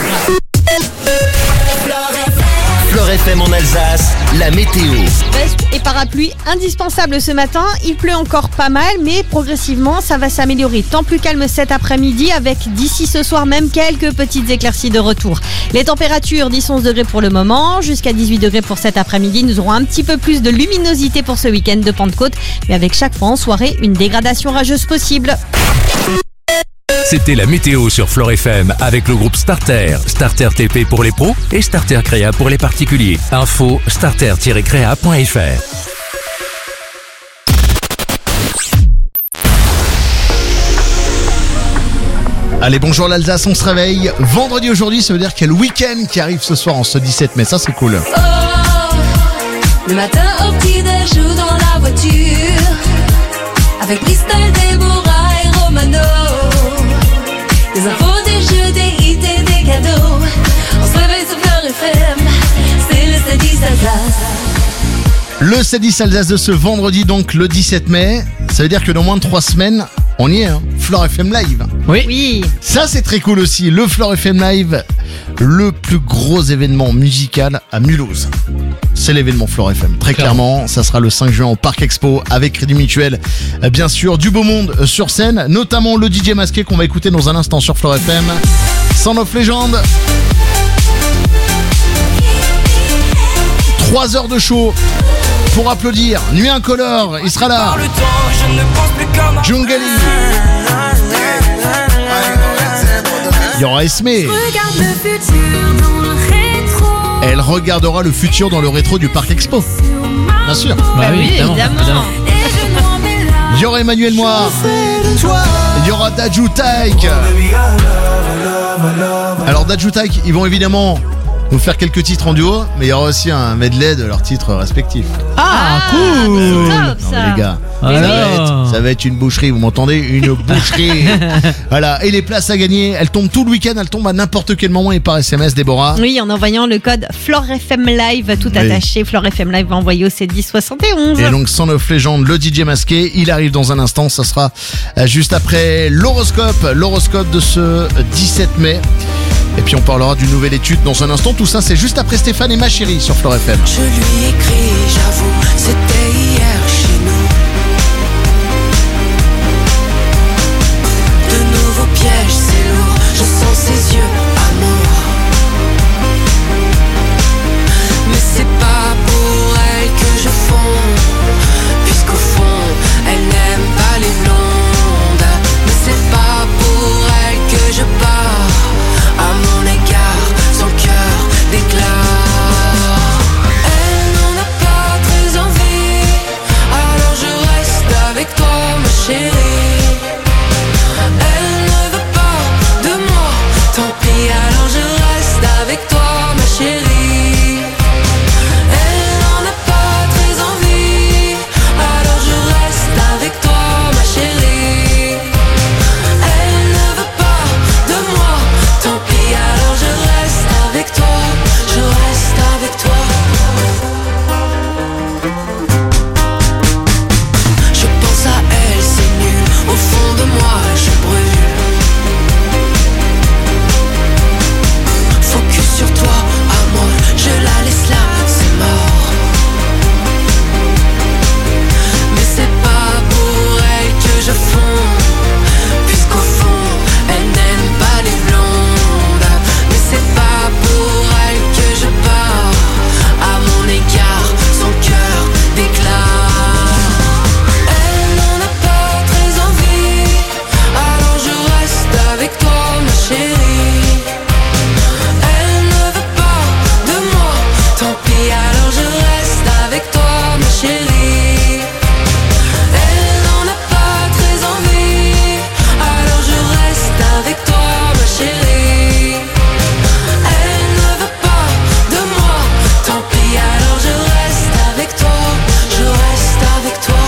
Flore F M en Alsace, la météo. Veste et parapluie indispensable ce matin. Il pleut encore pas mal, mais progressivement, ça va s'améliorer. Temps plus calme cet après-midi avec d'ici ce soir même quelques petites éclaircies de retour. Les températures dix à onze degrés pour le moment, jusqu'à dix-huit degrés pour cet après-midi. Nous aurons un petit peu plus de luminosité pour ce week-end de Pentecôte, mais avec chaque fois en soirée, une dégradation rageuse possible. C'était la météo sur Flore F M avec le groupe Starter. Starter T P pour les pros et Starter Créa pour les particuliers. Info starter tiret créa point f r. Allez, bonjour l'Alsace, on se réveille. Vendredi aujourd'hui, ça veut dire qu'il y a le week-end qui arrive ce soir en ce dix-sept mai. Ça, c'est cool. Oh, le matin au petit-déj ou dans la voiture, avec Christelle, Déborah et Romano. Des infos, des jeux, des hits et des cadeaux. On se réveille sur Fleur F M, c'est le sept dix Alsace. Le sept dix Alsace de ce vendredi, donc le dix-sept mai. Ça veut dire que dans moins de trois semaines, on y est, hein. Flore F M Live. Oui. Oui. Ça, c'est très cool aussi. Le Flore F M Live, le plus gros événement musical à Mulhouse. C'est l'événement Flore F M. Très clairement, ça sera le cinq juin au Parc Expo avec Crédit Mutuel. Bien sûr, du beau monde sur scène, notamment le D J masqué qu'on va écouter dans un instant sur Flore F M. Sound of Legend. Trois heures de show pour applaudir. Nuit incolore, il sera là. Djungali. Il y aura Esme. Regarde le futur dans le rétro. Elle regardera le futur dans le rétro du Parc Expo. Bien sûr. Bah oui, évidemment. évidemment. Il y aura Emmanuel Moir. Il y aura Dadju Taïk. Alors Dadju Taïk, ils vont évidemment nous faire quelques titres en duo, mais il y aura aussi un medley de leurs titres respectifs. Ah, cool. C'est top, Non ça. mais les gars, Ah, ça, non. va être, ça va être une boucherie, vous m'entendez? Une boucherie. Voilà, et les places à gagner, elles tombent tout le week-end, elles tombent à n'importe quel moment et par S M S, Déborah. Oui, en envoyant le code FloreFM Live, tout Oui. attaché. FloreFM Live va envoyer au sept dix soixante et onze. Et donc Son of Legend, le D J masqué, il arrive dans un instant, ça sera euh, juste après l'horoscope, l'horoscope de ce dix-sept mai. Et puis on parlera d'une nouvelle étude dans un instant, tout ça c'est juste après Stéphane et ma chérie sur Flore F M. Je lui écris, j'avoue, c'était hier chez nous. De nouveaux pièges, c'est lourd, je sens ses yeux, amour. Mais c'est pas pour elle que je fonds, puisqu'au fond, elle n'aime pas les blondes. Mais c'est pas pour elle que je pars, à mon égard, son cœur déclare. Elle n'en a pas très envie, alors je reste avec toi, ma chérie. Elle ne veut pas de moi, tant pis, alors je reste avec toi, ma chérie. Elle n'en a pas très envie, alors je reste avec toi, ma chérie. Elle ne veut pas de moi, tant pis, alors je reste avec toi, je reste avec toi. Je pense à elle, c'est nul, au fond de moi je brûle. Focus sur toi, amour, je la laisse là, c'est mort. Mais c'est pas pour elle que je fonds, puisqu'au fond, elle n'aime pas les blondes. Mais c'est pas pour elle que je pars, à mon égard, son cœur déclare. Elle n'en a pas très envie, alors je reste avec toi, ma chérie. Elle ne veut pas de moi, tant pis, alors je reste avec toi, ma chérie. Elle n'en a pas très envie, alors je reste avec toi, ma chérie. Elle ne veut pas de moi, tant pis, alors je reste avec toi, je reste avec toi.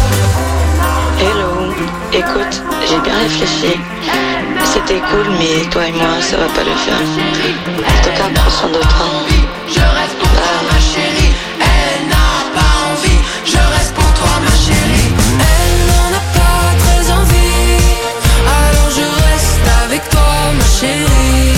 Hello, écoute, j'ai bien réfléchi. C'était cool, mais toi et moi, ça va pas le faire. En tout cas, prends soin de toi. Je reste pour toi, ma chérie. Elle n'a pas envie, je reste pour toi, ma chérie. Elle n'en a pas très envie, alors je reste avec toi, ma chérie.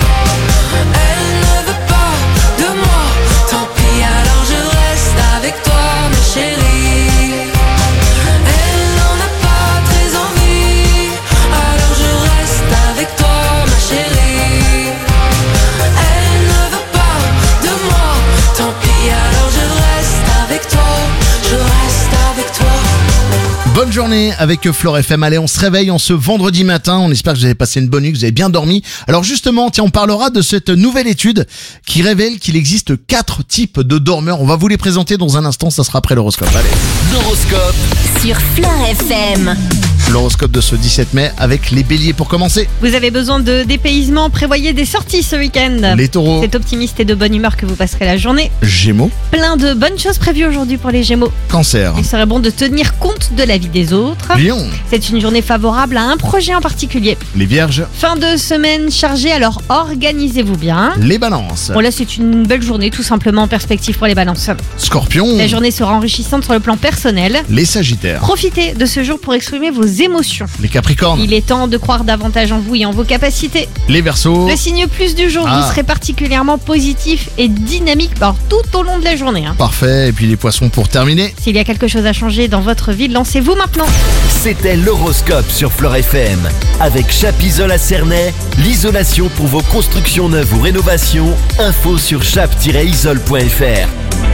Elle ne veut pas de moi, tant pis, alors je reste avec toi, ma chérie. Elle n'en a pas très envie, alors je reste avec toi, ma chérie. Elle ne veut pas de moi, tant pis, alors je reste avec toi, je reste avec toi. Bonne journée avec Flore F M. Allez, on se réveille en ce vendredi matin. On espère que vous avez passé une bonne nuit, que vous avez bien dormi. Alors justement, tiens, on parlera de cette nouvelle étude qui révèle qu'il existe quatre types de dormeurs. On va vous les présenter dans un instant, ça sera après l'horoscope. Allez, L'horoscope sur Flore F M. l'horoscope de ce dix-sept mai avec les béliers pour commencer. Vous avez besoin de dépaysement, prévoyez des sorties ce week-end. Les taureaux. C'est optimiste et de bonne humeur que vous passerez la journée. Gémeaux, Plein de bonnes choses prévues aujourd'hui pour les Gémeaux. cancer, Il serait bon de tenir compte de la vie des autres. lion, C'est une journée favorable à un projet en particulier. les vierges, Fin de semaine chargée, alors organisez-vous bien. les balances, Bon là c'est une belle journée tout simplement en perspective pour les balances. scorpions, La journée sera enrichissante sur le plan personnel. les sagittaires, Profitez de ce jour pour exprimer vos émotions. les capricornes, Il est temps de croire davantage en vous et en vos capacités. les verseaux, Le signe plus du jour, Ah. vous serez particulièrement positif et dynamique alors, tout au long de la journée. hein. parfait. Et puis les poissons pour terminer. S'il y a quelque chose à changer dans votre vie, lancez-vous maintenant. C'était l'horoscope sur Flore F M. Avec Chapisol à Cernay, l'isolation pour vos constructions neuves ou rénovations. Info sur chap tiret isole point f r.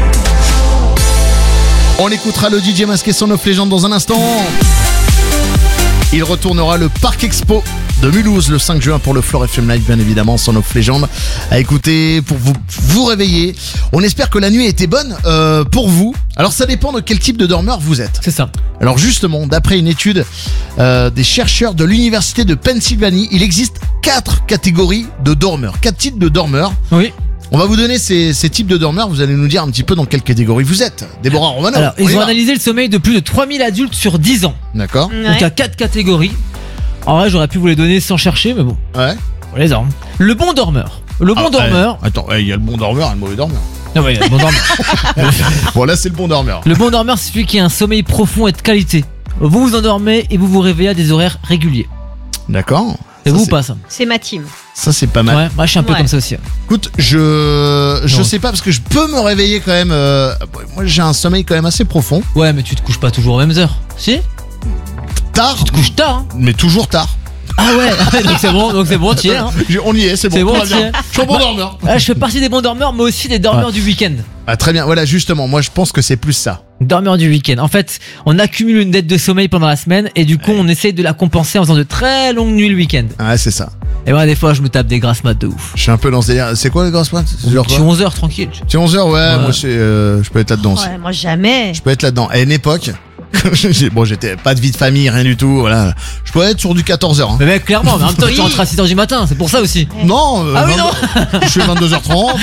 On écoutera le D J masqué Son of Legend dans un instant. Il retournera le Parc Expo de Mulhouse le cinq juin pour le Floor F M Live, bien évidemment, Son of Legend à écouter pour vous, vous réveiller. On espère que la nuit a été bonne euh, pour vous. Alors ça dépend de quel type de dormeur vous êtes. C'est ça. Alors justement, d'après une étude euh, des chercheurs de l'université de Pennsylvanie, il existe quatre catégories de dormeurs, quatre types de dormeurs. Oui. On va vous donner ces, ces types de dormeurs, vous allez nous dire un petit peu dans quelle catégorie vous êtes. Déborah Romano. Alors, ils ont analysé le sommeil de plus de trois mille adultes sur dix ans. D'accord. Donc il y a quatre catégories. En vrai, j'aurais pu vous les donner sans chercher, mais bon. Ouais. On les a. Le bon dormeur. Le bon ah, dormeur. Ouais. Attends, il y a le bon dormeur et le mauvais dormeur. Non, ouais, il y a le bon dormeur. Bon, là, c'est le bon dormeur. Le bon dormeur, c'est celui qui a un sommeil profond et de qualité. Vous vous endormez et vous vous réveillez à des horaires réguliers. D'accord. C'est Ça, vous ou c'est- pas ça? C'est ma team. Ça, c'est pas mal. Ouais, moi je suis un peu Ouais. comme ça aussi. Écoute, je je Non. sais pas parce que je peux me réveiller quand même. euh, moi, j'ai un sommeil quand même assez profond. Ouais, mais tu te couches pas toujours aux mêmes heures. Si? Tard. Tu te couches tard, hein? Mais toujours tard. Ah ouais, donc c'est bon, donc c'est bon, tu y es. Hein. J'ai- On y est, c'est bon. C'est bon, tout va tu y bien. es. Je suis un bon dormeur. Ouais, je fais partie des bons dormeurs, mais aussi des dormeurs Ouais. du week-end. Ah, très bien. Voilà, justement, moi, je pense que c'est plus ça. Dormeurs du week-end. En fait, on accumule une dette de sommeil pendant la semaine et du coup, on essaye de la compenser en faisant de très longues nuits le week-end. Ouais, c'est ça. Et moi, des fois, je me tape des grasses mat de ouf. Je suis un peu dans ce délire. C'est quoi les grosses maths? C'est genre Tu quoi? onze heures tranquille. Tu es onze heures, ouais, Ouais. moi c'est, euh, je peux être là-dedans aussi. Ouais, moi jamais. Je peux être là-dedans. À une époque, j'ai- bon, j'étais pas de vie de famille, rien du tout, voilà. Je pourrais être sur du quatorze heures. Hein. Mais mec, clairement, mais en même temps, tu Oui. rentres à six heures du matin, c'est pour ça aussi. Non, euh, Ah oui, vingt- je fais vingt-deux heures trente.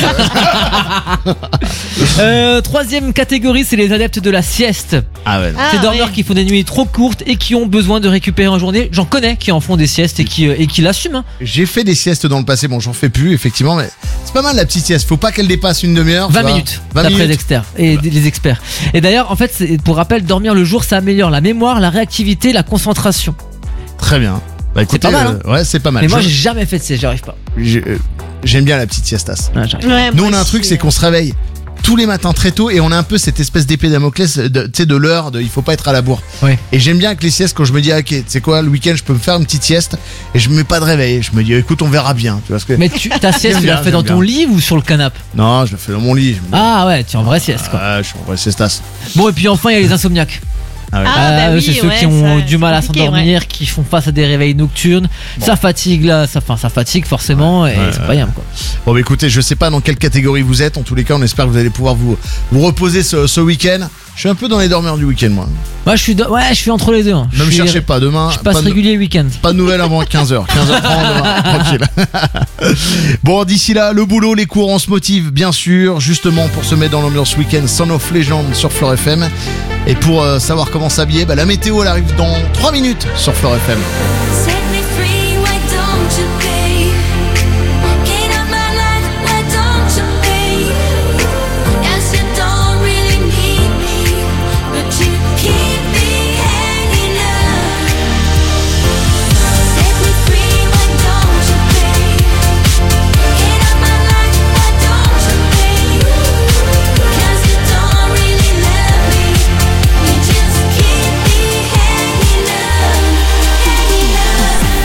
Euh, troisième catégorie, c'est les adeptes de la sieste. Ah ouais, non. Ah, Ces dormeurs oui. qui font des nuits trop courtes et qui ont besoin de récupérer en journée. J'en connais qui en font des siestes et qui, euh, et qui l'assument. hein. J'ai fait des siestes dans le passé, bon, j'en fais plus, effectivement, mais c'est pas mal la petite sieste. Faut pas qu'elle dépasse une demi-heure. tu vingt vois. minutes, vingt d'après les minutes. experts. Et les experts. Et d'ailleurs, en fait, c'est- pour rappel, dormir le jour, ça améliore la mémoire, la réactivité, la concentration. Très bien. Bah écoutez, pas mal, hein. euh, ouais, c'est pas mal. Mais moi, Je- j'ai jamais fait de sieste, j'y arrive pas. j'ai- euh, J'aime bien la petite siestas. Ouais, j'arrive. Ouais, Nous, moi on a un aussi. truc, c'est qu'on se réveille tous les matins très tôt et on a un peu cette espèce d'épée Damoclès de, tu sais, de l'heure, de il faut pas être à la bourre. Ouais. Et j'aime bien avec les siestes quand je me dis, ah, ok, tu sais quoi, le week-end, je peux me faire une petite sieste et je me mets pas de réveil. Je me dis, écoute, on verra bien. Tu vois ce que... Mais tu, ta sieste, J'aime tu l'as bien, fait dans j'aime ton bien. lit ou sur le canapé? Non, je le fais dans mon lit. Je me dis, Ah ouais, tu es en vraie sieste quoi. ah, je suis en vrai siestas. Bon, et puis enfin, il y a les insomniaques. Ah ouais. Ah, Ah, bah eux, oui, c'est ceux ouais, qui ont ça, du mal à c'est compliqué, s'endormir, qui font face à des réveils nocturnes. Ça fatigue là, ça, enfin, ça fatigue forcément et ouais, c'est ouais. pas bien quoi. Bon, bah écoutez, je sais pas dans quelle catégorie vous êtes. En tous les cas, on espère que vous allez pouvoir vous, vous reposer ce, ce week-end. Je suis un peu dans les dormeurs du week-end, moi. Moi, je suis, dans- ouais, je suis entre les deux. hein. Ne Je me suis- cherchez pas demain. Je passe pas de- régulier week-end. Pas de nouvelles avant quinze heures. quinze heures trente, demain, tranquille. Bon, d'ici là, le boulot, les cours, on se motive, bien sûr, justement pour se mettre dans l'ambiance week-end, Son of Legend sur Floor F M. Et pour euh, savoir comment s'habiller, bah, la météo, elle arrive dans trois minutes sur Floor F M. Set me free, why don't you pay? Get out my life, why don't you pay? Yes, you don't really need me, but you keep me hanging up. Set me free, why don't you pay? Get out my life, why don't you pay? Cause you don't really love me, you just keep me hanging up, hanging up.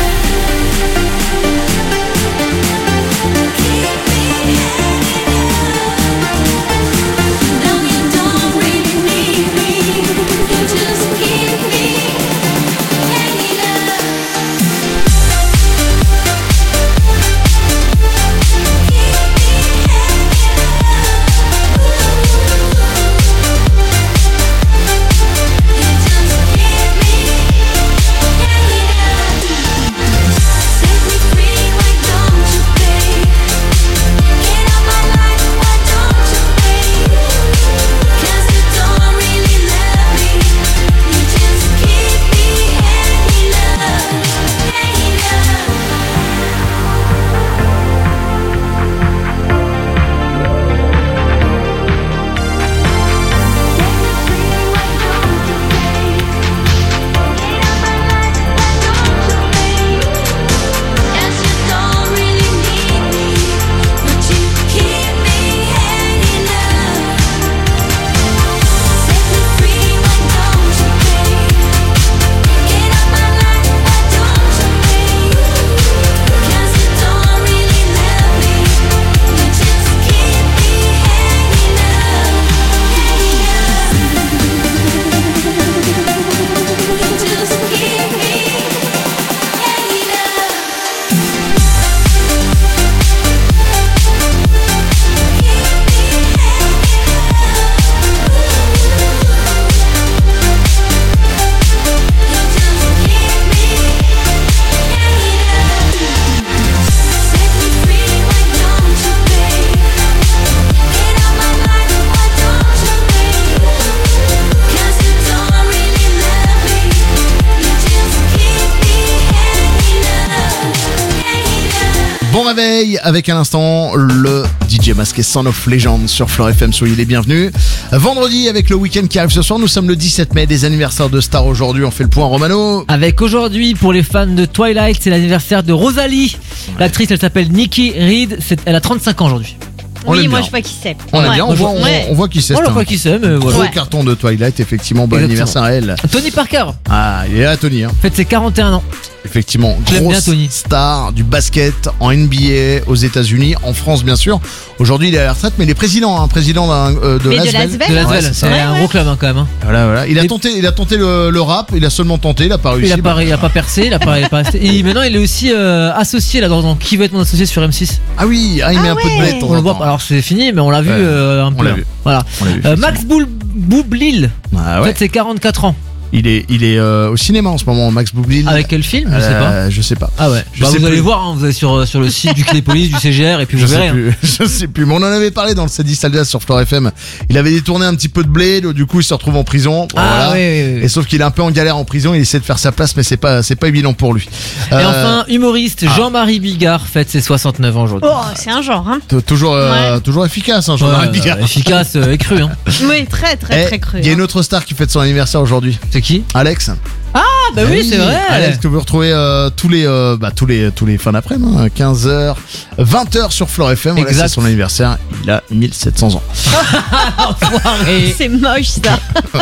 réveil avec à l'instant le D J masqué Son of Legend sur Fleur F M. Soyez les bienvenus. Vendredi avec le week-end qui arrive ce soir. Nous sommes le dix-sept mai, des anniversaires de stars aujourd'hui. On fait le point Romano. Avec aujourd'hui pour les fans de Twilight, c'est l'anniversaire de Rosalie. L'actrice, elle s'appelle Nikki Reed. C'est, elle a trente-cinq ans aujourd'hui. On Oui, l'aime moi bien. je vois qui c'est. On l'aime Ouais. bien, on voit, on, Ouais. on voit qui c'est. On c'est voit un pas qui c'est, mais voilà. gros Ouais. carton de Twilight, effectivement. Bon Exactement. anniversaire à elle. Tony Parker Ah, il est là, Tony. Hein. fête ses quarante et un ans. Effectivement, Je l'aime bien, grosse Tony. star du basket en N B A aux États-Unis, en France bien sûr. Aujourd'hui, il est à la retraite, mais il est président, hein, président d'un, euh, de Mais de Lasvel. Lasvel, De Ouais, Lasvel, c'est c'est ça. un gros club hein, quand même. hein. Voilà, voilà. Il a Et- tenté, il a tenté le, le rap. Il a seulement tenté, il a pas réussi. Il a pas, il a pas percé, il a pas, il a pas resté. Et maintenant, il est aussi euh, associé là dans, dans Qui veut être mon associé sur M six. Ah oui, ah, il met Ah un peu de blé de ouais. temps On le en voit temps. pas. Alors c'est fini, mais on l'a vu Ouais. euh, un On peu. l'a hein. vu. Voilà. On l'a vu, Euh, Max Boul- Boublil, Ah ouais. fête ses quarante-quatre ans. Il est, il est euh, au cinéma en ce moment, Max Boublil. Avec quel film Je sais pas. Euh, Je sais pas. Ah ouais. Je Bah, sais vous allez plus. voir, hein, vous allez sur sur le site du Clépolis, du C G R et puis Je vous verrez. sais hein. plus. Je sais plus. Mais on en avait parlé dans le C dix Alsace sur Fleur F M. Il avait détourné un petit peu de blé, donc du coup il se retrouve en prison. Ah Voilà. oui, oui, oui. Et sauf qu'il est un peu en galère en prison. Il essaie de faire sa place, mais c'est pas, c'est pas évident pour lui. Et Euh, enfin, humoriste Jean-Marie Bigard fête ses soixante-neuf ans aujourd'hui. Oh, c'est un genre, hein. t- toujours, euh, toujours efficace, hein, Jean-Marie Ouais, Bigard. euh, efficace euh, et cru. Hein. Oui, très très Eh, très cru. Il y a hein. une autre star qui fête son anniversaire aujourd'hui. C'est qui Alex. Ah bah oui, c'est vrai. Alex que vous retrouvez euh, tous les euh, bah, tous les tous les fins d'après-midi, hein, quinze heures, vingt heures sur Fleur F M. Voilà, Exact. c'est son anniversaire. Il a mille sept cents ans. Enfoiré. C'est moche ça.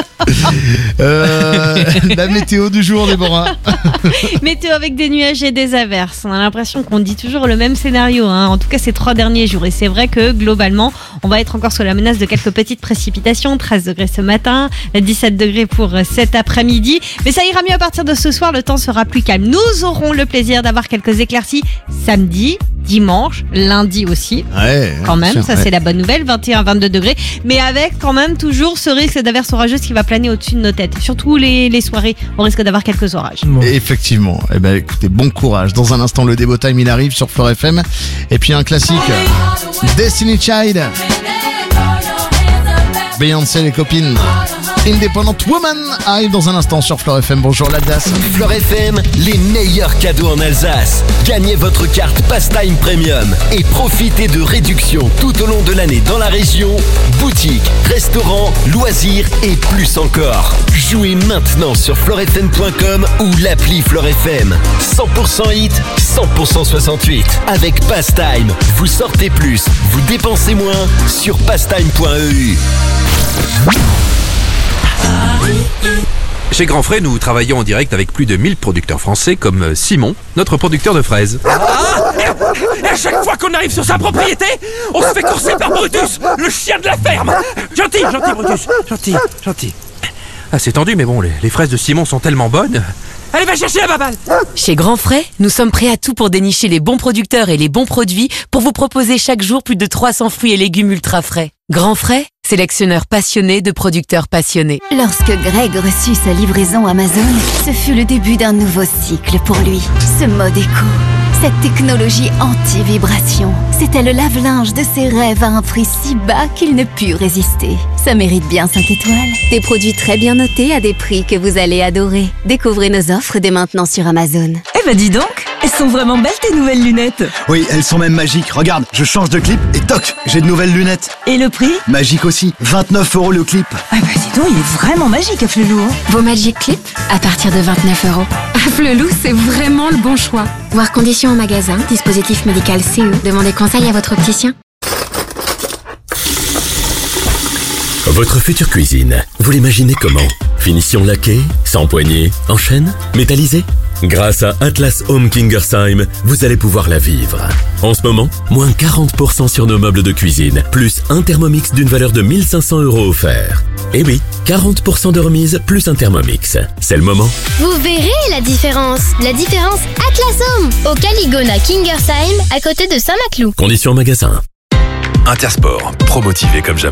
Euh, la météo du jour, Déborah. Météo avec des nuages et des averses. On a l'impression qu'on dit toujours le même scénario, hein. En tout cas ces trois derniers jours. Et c'est vrai que globalement, on va être encore sous la menace de quelques petites précipitations. treize degrés ce matin, dix-sept degrés pour cet après-midi. Mais ça ira mieux à partir de ce soir, le temps sera plus calme. Nous aurons le plaisir d'avoir quelques éclaircies samedi, dimanche, lundi aussi. Ouais. Quand même, bien ça sûr, c'est la bonne nouvelle, vingt et un à vingt-deux degrés, mais avec quand même toujours ce risque d'averse orageuse qui va planer au-dessus de nos têtes. Surtout les, les soirées, on risque d'avoir quelques orages. Bon. ouais. Effectivement. Eh ben, écoutez, bon courage. Dans un instant, le Débo Time, il arrive sur Fleur F M. Et puis un classique, Destiny Child. Beyoncé, les copines. Independent Woman arrive dans un instant sur Fleur F M. Bonjour l'Alsace. Fleur F M, les meilleurs cadeaux en Alsace. Gagnez votre carte Pastime Premium et profitez de réductions tout au long de l'année dans la région. Boutiques, restaurants, loisirs et plus encore. Jouez maintenant sur fleur f m point com ou l'appli Fleur F M. cent pour cent hit, cent pour cent soixante-huit. Avec Pastime, vous sortez plus, vous dépensez moins sur pastime point e u. Chez Grand Frais, nous travaillons en direct avec plus de mille producteurs français comme Simon, notre producteur de fraises. Ah et à chaque fois qu'on arrive sur sa propriété, on se fait courser par Brutus, le chien de la ferme. Gentil, gentil Brutus, gentil, gentil. Ah, c'est tendu, mais bon, les, les fraises de Simon sont tellement bonnes. Allez, va chercher la baballe. Chez Grand Frais, nous sommes prêts à tout pour dénicher les bons producteurs et les bons produits pour vous proposer chaque jour plus de trois cents fruits et légumes ultra frais. Grand Frais, sélectionneur passionné de producteurs passionnés. Lorsque Greg reçut sa livraison Amazon, ce fut le début d'un nouveau cycle pour lui. Ce mode éco, cette technologie anti-vibration, c'était le lave-linge de ses rêves à un prix si bas qu'il ne put résister. Ça mérite bien cinq étoiles. Des produits très bien notés à des prix que vous allez adorer. Découvrez nos offres dès maintenant sur Amazon. Eh bah dis donc, elles sont vraiment belles tes nouvelles lunettes. Oui, elles sont même magiques. Regarde, je change de clip et toc, j'ai de nouvelles lunettes. Et le prix? Magique aussi, vingt-neuf euros le clip. Ah bah dis donc, il est vraiment magique Afflelou. Hein. Vos Magic Clip à partir de vingt-neuf euros. Afflelou, c'est vraiment le bon choix. Voir conditions en magasin, dispositif médical C E. Demandez conseil à votre opticien. Votre future cuisine, vous l'imaginez comment? Finition laquée, sans poignée, en chaîne, métallisée? Grâce à Atlas Home Kingersheim, vous allez pouvoir la vivre. En ce moment, moins quarante pour cent sur nos meubles de cuisine, plus un Thermomix d'une valeur de mille cinq cents euros offert. Et oui, quarante pour cent de remise plus un Thermomix. C'est le moment. Vous verrez la différence. La différence Atlas Home au Caligona Kingersheim à côté de Saint-Maclou. Conditions en magasin. Intersport, promotivé comme jamais.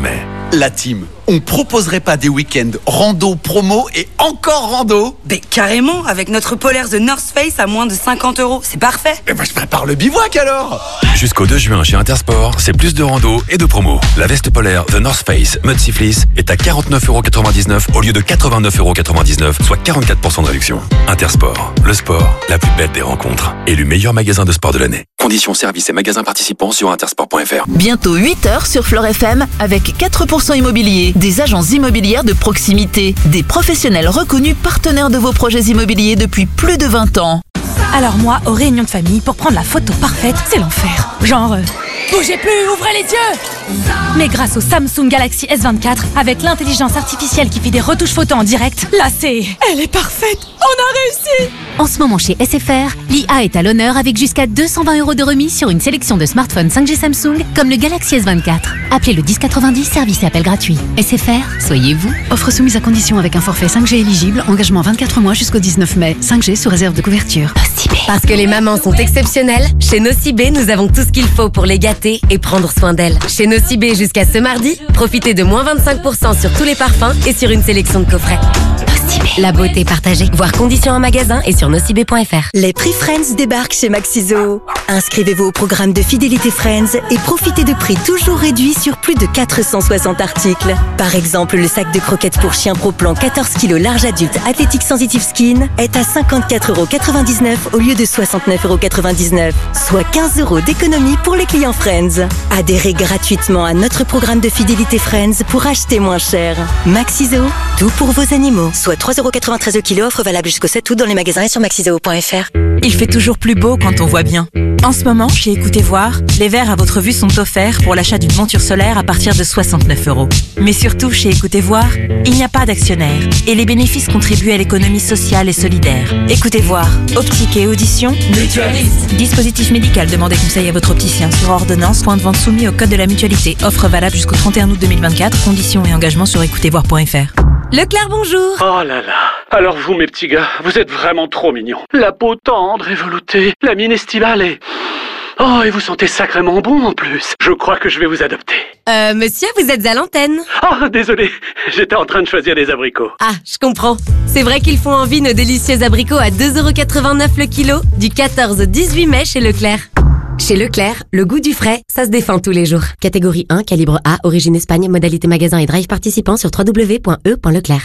La team, on proposerait pas des week-ends rando, promo et encore rando? Mais carrément, avec notre polaire The North Face à moins de cinquante euros, c'est parfait. Eh ben je prépare le bivouac alors. Jusqu'au deux juin chez Intersport, c'est plus de rando et de promo. La veste polaire The North Face Mud Sea Fleece est à quarante-neuf euros quatre-vingt-dix-neuf au lieu de quatre-vingt-neuf euros quatre-vingt-dix-neuf, soit quarante-quatre pour cent de réduction. Intersport, le sport, la plus belle des rencontres. Élu meilleur magasin de sport de l'année. Conditions, services et magasins participants sur intersport point f r. Bientôt huit heures sur Fleur F M avec quatre pour cent immobilier, des agences immobilières de proximité, des professionnels reconnus partenaires de vos projets immobiliers depuis plus de vingt ans. Alors moi, aux réunions de famille, pour prendre la photo parfaite, c'est l'enfer. Genre, euh, bougez plus, ouvrez les yeux. Mais grâce au Samsung Galaxy S vingt-quatre, avec l'intelligence artificielle qui fait des retouches photos en direct, là c'est... Elle est parfaite. On a réussi. En ce moment chez S F R, l'I A est à l'honneur avec jusqu'à deux cent vingt euros de remise sur une sélection de smartphones cinq G Samsung, comme le Galaxy S vingt-quatre. Appelez le dix quatre-vingt-dix, service et appel gratuit. S F R, soyez vous. Offre soumise à condition avec un forfait cinq G éligible, engagement vingt-quatre mois jusqu'au dix-neuf mai. cinq G sous réserve de couverture. Parce que les mamans sont exceptionnelles, chez Nocibé, nous avons tout ce qu'il faut pour les gâter et prendre soin d'elles. Chez Nocibé, jusqu'à ce mardi, profitez de moins vingt-cinq pour cent sur tous les parfums et sur une sélection de coffrets. Nocibé, la beauté partagée. Voir conditions en magasin et sur nocibé point f r. Les prix Friends débarquent chez Maxiso. Inscrivez-vous au programme de fidélité Friends et profitez de prix toujours réduits sur plus de quatre cent soixante articles. Par exemple, le sac de croquettes pour chien Pro Plan quatorze kilos large adulte Athletic Sensitive Skin est à cinquante-quatre euros quatre-vingt-dix-neuf au lieu de soixante-neuf euros quatre-vingt-dix-neuf, soit quinze euros d'économie pour les clients Friends. Adhérez gratuitement à notre programme de fidélité Friends pour acheter moins cher. Maxiso, tout pour vos animaux. Soit trois euros quatre-vingt-treize au kilo, offre valable jusqu'au sept août dans les magasins et sur maxiso point f r. Il fait toujours plus beau quand on voit bien. En ce moment, chez Écoutez Voir, les verres à votre vue sont offerts pour l'achat d'une monture solaire à partir de soixante-neuf euros. Mais surtout, chez Écoutez Voir, il n'y a pas d'actionnaire et les bénéfices contribuent à l'économie sociale et solidaire. Écoutez Voir, optique et audition, mutualiste. Dispositif médical, demandez conseil à votre opticien sur ordonnance, point de vente soumis au code de la mutualité. Offre valable jusqu'au trente et un août deux mille vingt-quatre, conditions et engagements sur écoutez voir point f r. Leclerc, bonjour. Oh là là. Alors vous, mes petits gars, vous êtes vraiment trop mignons. La peau tendre et veloutée, la mine estivale et... Oh, et vous sentez sacrément bon en plus. Je crois que je vais vous adopter. Euh, monsieur, vous êtes à l'antenne. Oh, désolé, j'étais en train de choisir des abricots. Ah, je comprends. C'est vrai qu'ils font envie nos délicieux abricots à deux euros quatre-vingt-neuf le kilo, du quatorze au dix-huit mai chez Leclerc. Chez Leclerc, le goût du frais, ça se défend tous les jours. Catégorie un, calibre A, origine Espagne, modalité magasin et drive participant sur w w w point e point leclerc.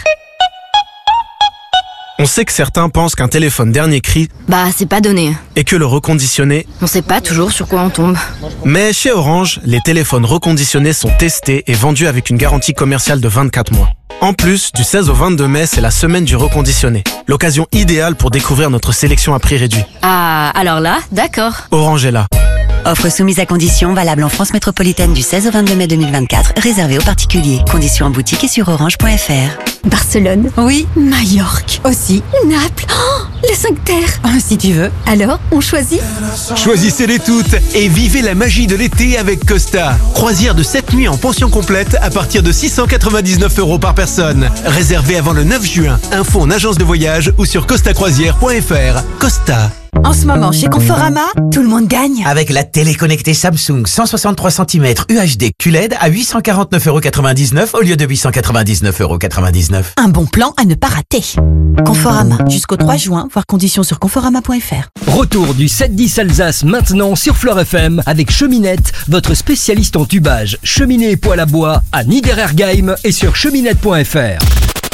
On sait que certains pensent qu'un téléphone dernier cri, bah c'est pas donné. Et que le reconditionné, on sait pas toujours sur quoi on tombe. Mais chez Orange, les téléphones reconditionnés sont testés et vendus avec une garantie commerciale de vingt-quatre mois. En plus, du seize au vingt-deux mai, c'est la semaine du reconditionné. L'occasion idéale pour découvrir notre sélection à prix réduit. Ah, alors là, d'accord. Orange est là. Offre soumise à conditions, valable en France métropolitaine du seize au vingt-deux mai deux mille vingt-quatre, réservée aux particuliers. Conditions en boutique et sur orange point f r. Barcelone. Oui. Majorque. Aussi. Naples. Oh, les cinq terres. Oh, si tu veux. Alors, on choisit? Choisissez-les toutes et vivez la magie de l'été avec Costa. Croisière de sept nuits en pension complète à partir de six cent quatre-vingt-dix-neuf euros par personne. Réservé avant le neuf juin. Info en agence de voyage ou sur costa croisière point f r. Costa. En ce moment, chez Conforama, tout le monde gagne. Avec la télé connectée Samsung cent soixante-trois centimètres U H D Q L E D à huit cent quarante-neuf euros quatre-vingt-dix-neuf au lieu de huit cent quatre-vingt-dix-neuf euros quatre-vingt-dix-neuf. Un bon plan à ne pas rater. Conforama, jusqu'au trois juin, voir conditions sur conforama point f r. Retour du sept dix Alsace maintenant sur Fleur F M avec Cheminette, votre spécialiste en tubage, cheminée et poêle à bois à Niederergheim et sur cheminette point f r.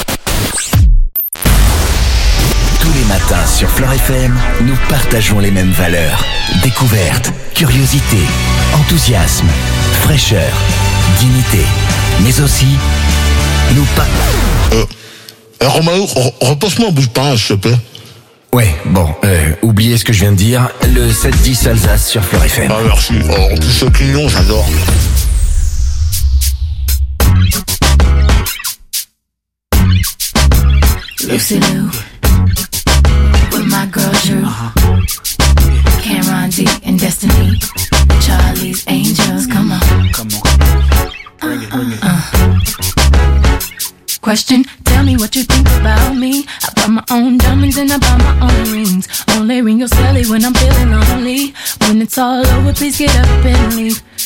Tous les matins sur Fleur F M, nous partageons les mêmes valeurs. Découverte, curiosité, enthousiasme, fraîcheur, dignité. Mais aussi, nous pas... Euh, euh, Romain, repasse-moi, bouge pas, s'il te plaît. Ouais, bon, euh, oubliez ce que je viens de dire. Le sept dix Alsace sur Fleur F M. Ah, merci. Oh, en plus, ce clignon, j'adore. Lucy Lou, with my girl Drew, Cameron D and Destiny, Charlie's Angels, come on, come on, bring it, bring it. Uh, uh. Question, tell me what you think about me. I buy my own diamonds and I buy my own rings. Only ring your celly when I'm feeling lonely. When it's all over, please get up and leave.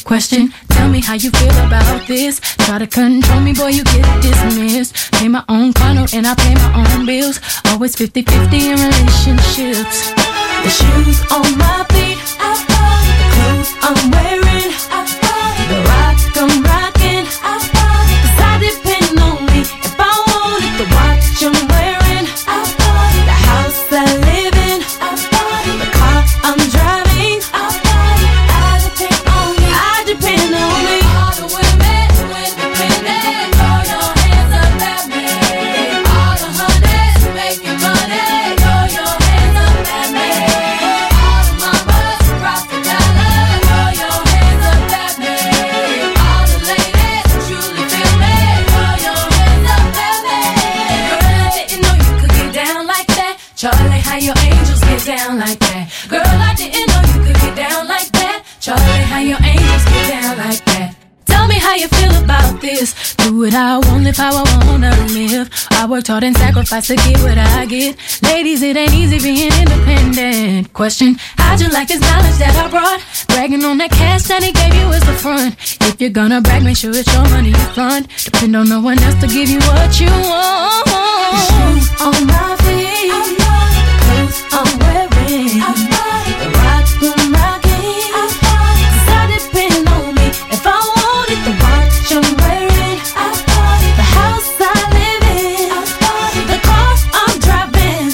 Question, tell me how you feel about this. Try to control me, boy, you get dismissed. Pay my own condo and I pay my own bills. Always fifty-fifty in relationships. The shoes on my feet, I bought it. The clothes I'm wearing, I bought it. The rock I'm rocking, I bought it. Cause I depend on me. If I want it, the watch I'm wearing, I bought it. The house I live in, I bought it. The car I'm driving, I bought it. I depend on me, I depend on me. All the women who independent, throw your hands up at me. All the honeys who making money, throw your hands up at me. All the mamas who rock the dollar, throw your hands up at me. All the ladies who truly feel me, throw your hands up at me. Girl, I didn't know you could get down like that. Charlie, how your angels get down like that. Girl, I didn't know you could get down like that. Charlie, how your angels get down like that. Tell me how you feel about this. Do what I want, live how I wanna live. I worked hard and sacrificed to get what I get. Ladies, it ain't easy being independent. Question, how'd you like this knowledge that I brought? Bragging on that cash that he gave you is the front. If you're gonna brag, make sure it's your money you fund. Depend on no one else to give you what you want. The shoes on my feet, the clothes I'm wearing, the rock I'm rocking, cause I depend on me. If I want it, the watch I'm wearing, the house I live in, the car I'm driving,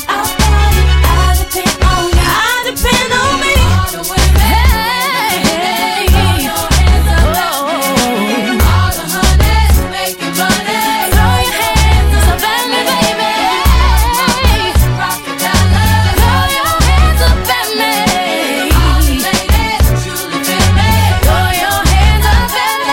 I depend on me, I depend on me. All the women, hey, throw your hands up at me. All the honeys who making money, throw your hands up at me, baby. Rock the dollar, throw your hands up at me. All the ladies who truly feel me, throw your hands up at me.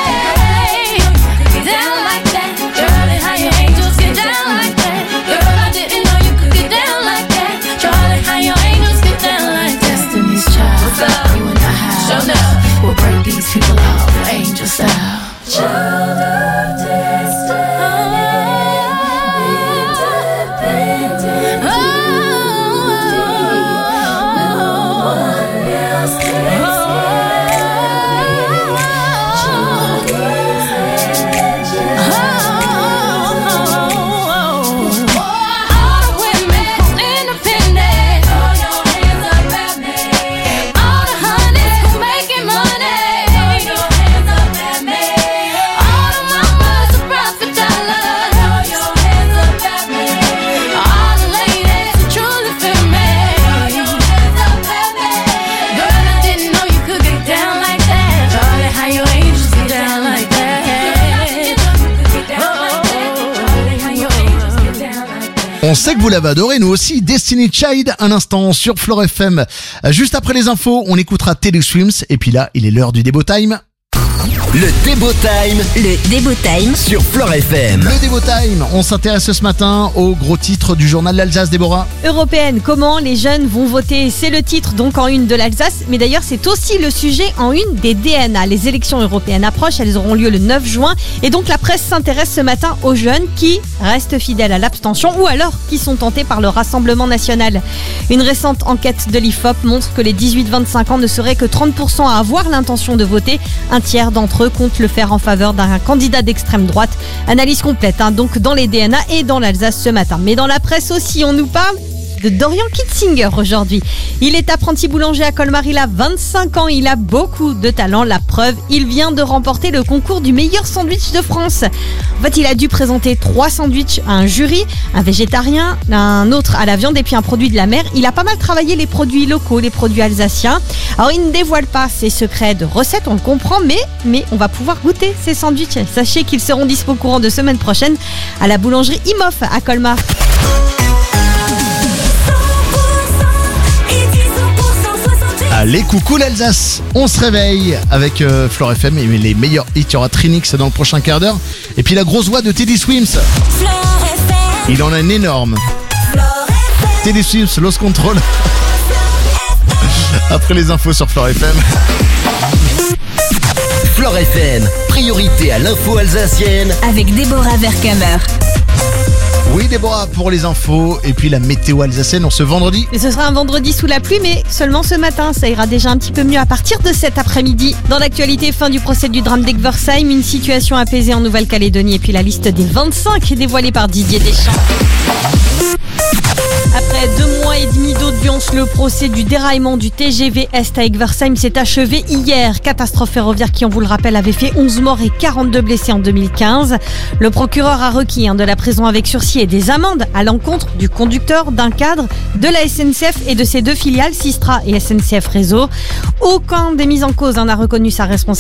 Get down like that, Charlie, how your angels get down like that. Girl, I didn't know you could get down like that. Charlie, how your angels get down like that. Destiny's Child, what's up? You and I have, show up. We'll break these people off, angel style. Child of destiny, independent. No one else can On sait que vous l'avez adoré, nous aussi. Destiny's Child, un instant sur Floor F M. Juste après les infos, on écoutera Taylor Swift. Et puis là, il est l'heure du Debo Time. Le Debo Time. Le Debo Time. Sur Floor F M. Le Debo Time, on s'intéresse ce matin au gros titre du journal L'Alsace, Déborah. Européenne, comment les jeunes vont voter? C'est le titre donc en une de l'Alsace, mais d'ailleurs c'est aussi le sujet en une des D N A. Les élections européennes approchent, elles auront lieu le neuf juin et donc la presse s'intéresse ce matin aux jeunes qui restent fidèles à l'abstention ou alors qui sont tentés par le Rassemblement national. Une récente enquête de l'I F O P montre que les dix-huit vingt-cinq ans ne seraient que trente pour cent à avoir l'intention de voter. Un tiers d'entre eux comptent le faire en faveur d'un candidat d'extrême droite. Analyse complète hein, donc dans les D N A et dans l'Alsace ce matin. Mais dans la presse aussi, on nous parle de Dorian Kitzinger aujourd'hui. Il est apprenti boulanger à Colmar, il a vingt-cinq ans, il a beaucoup de talent. La preuve, il vient de remporter le concours du meilleur sandwich de France. En fait, il a dû présenter trois sandwichs à un jury, un végétarien, un autre à la viande et puis un produit de la mer. Il a pas mal travaillé les produits locaux, les produits alsaciens. Alors, il ne dévoile pas ses secrets de recettes, on le comprend, mais, mais on va pouvoir goûter ces sandwichs. Sachez qu'ils seront dispo courant de semaine prochaine à la boulangerie Imof à Colmar. Allez, coucou l'Alsace. On se réveille avec euh, Floor F M et les meilleurs hits. Il y aura Trinix dans le prochain quart d'heure. Et puis la grosse voix de Teddy Swims. Il en a une énorme. Teddy Swims, Lost Control. Après les infos sur Floor F M. Floor F M, priorité à l'info alsacienne. Avec Déborah Vercamer. Oui, Déborah, pour les infos et puis la météo alsacienne en ce vendredi. Et ce sera un vendredi sous la pluie, mais seulement ce matin. Ça ira déjà un petit peu mieux à partir de cet après-midi. Dans l'actualité, fin du procès du drame d'Egversheim, une situation apaisée en Nouvelle-Calédonie et puis la liste des vingt-cinq dévoilée par Didier Deschamps. Après deux mois et demi d'audience, le procès du déraillement du T G V Est à Egversheim s'est achevé hier. Catastrophe ferroviaire qui, on vous le rappelle, avait fait onze morts et quarante-deux blessés en deux mille quinze. Le procureur a requis hein, de la prison avec sursis et des amendes à l'encontre du conducteur, d'un cadre, de la S N C F et de ses deux filiales, Systra et S N C F Réseau. Aucun des mis en cause hein, n'a reconnu sa responsabilité.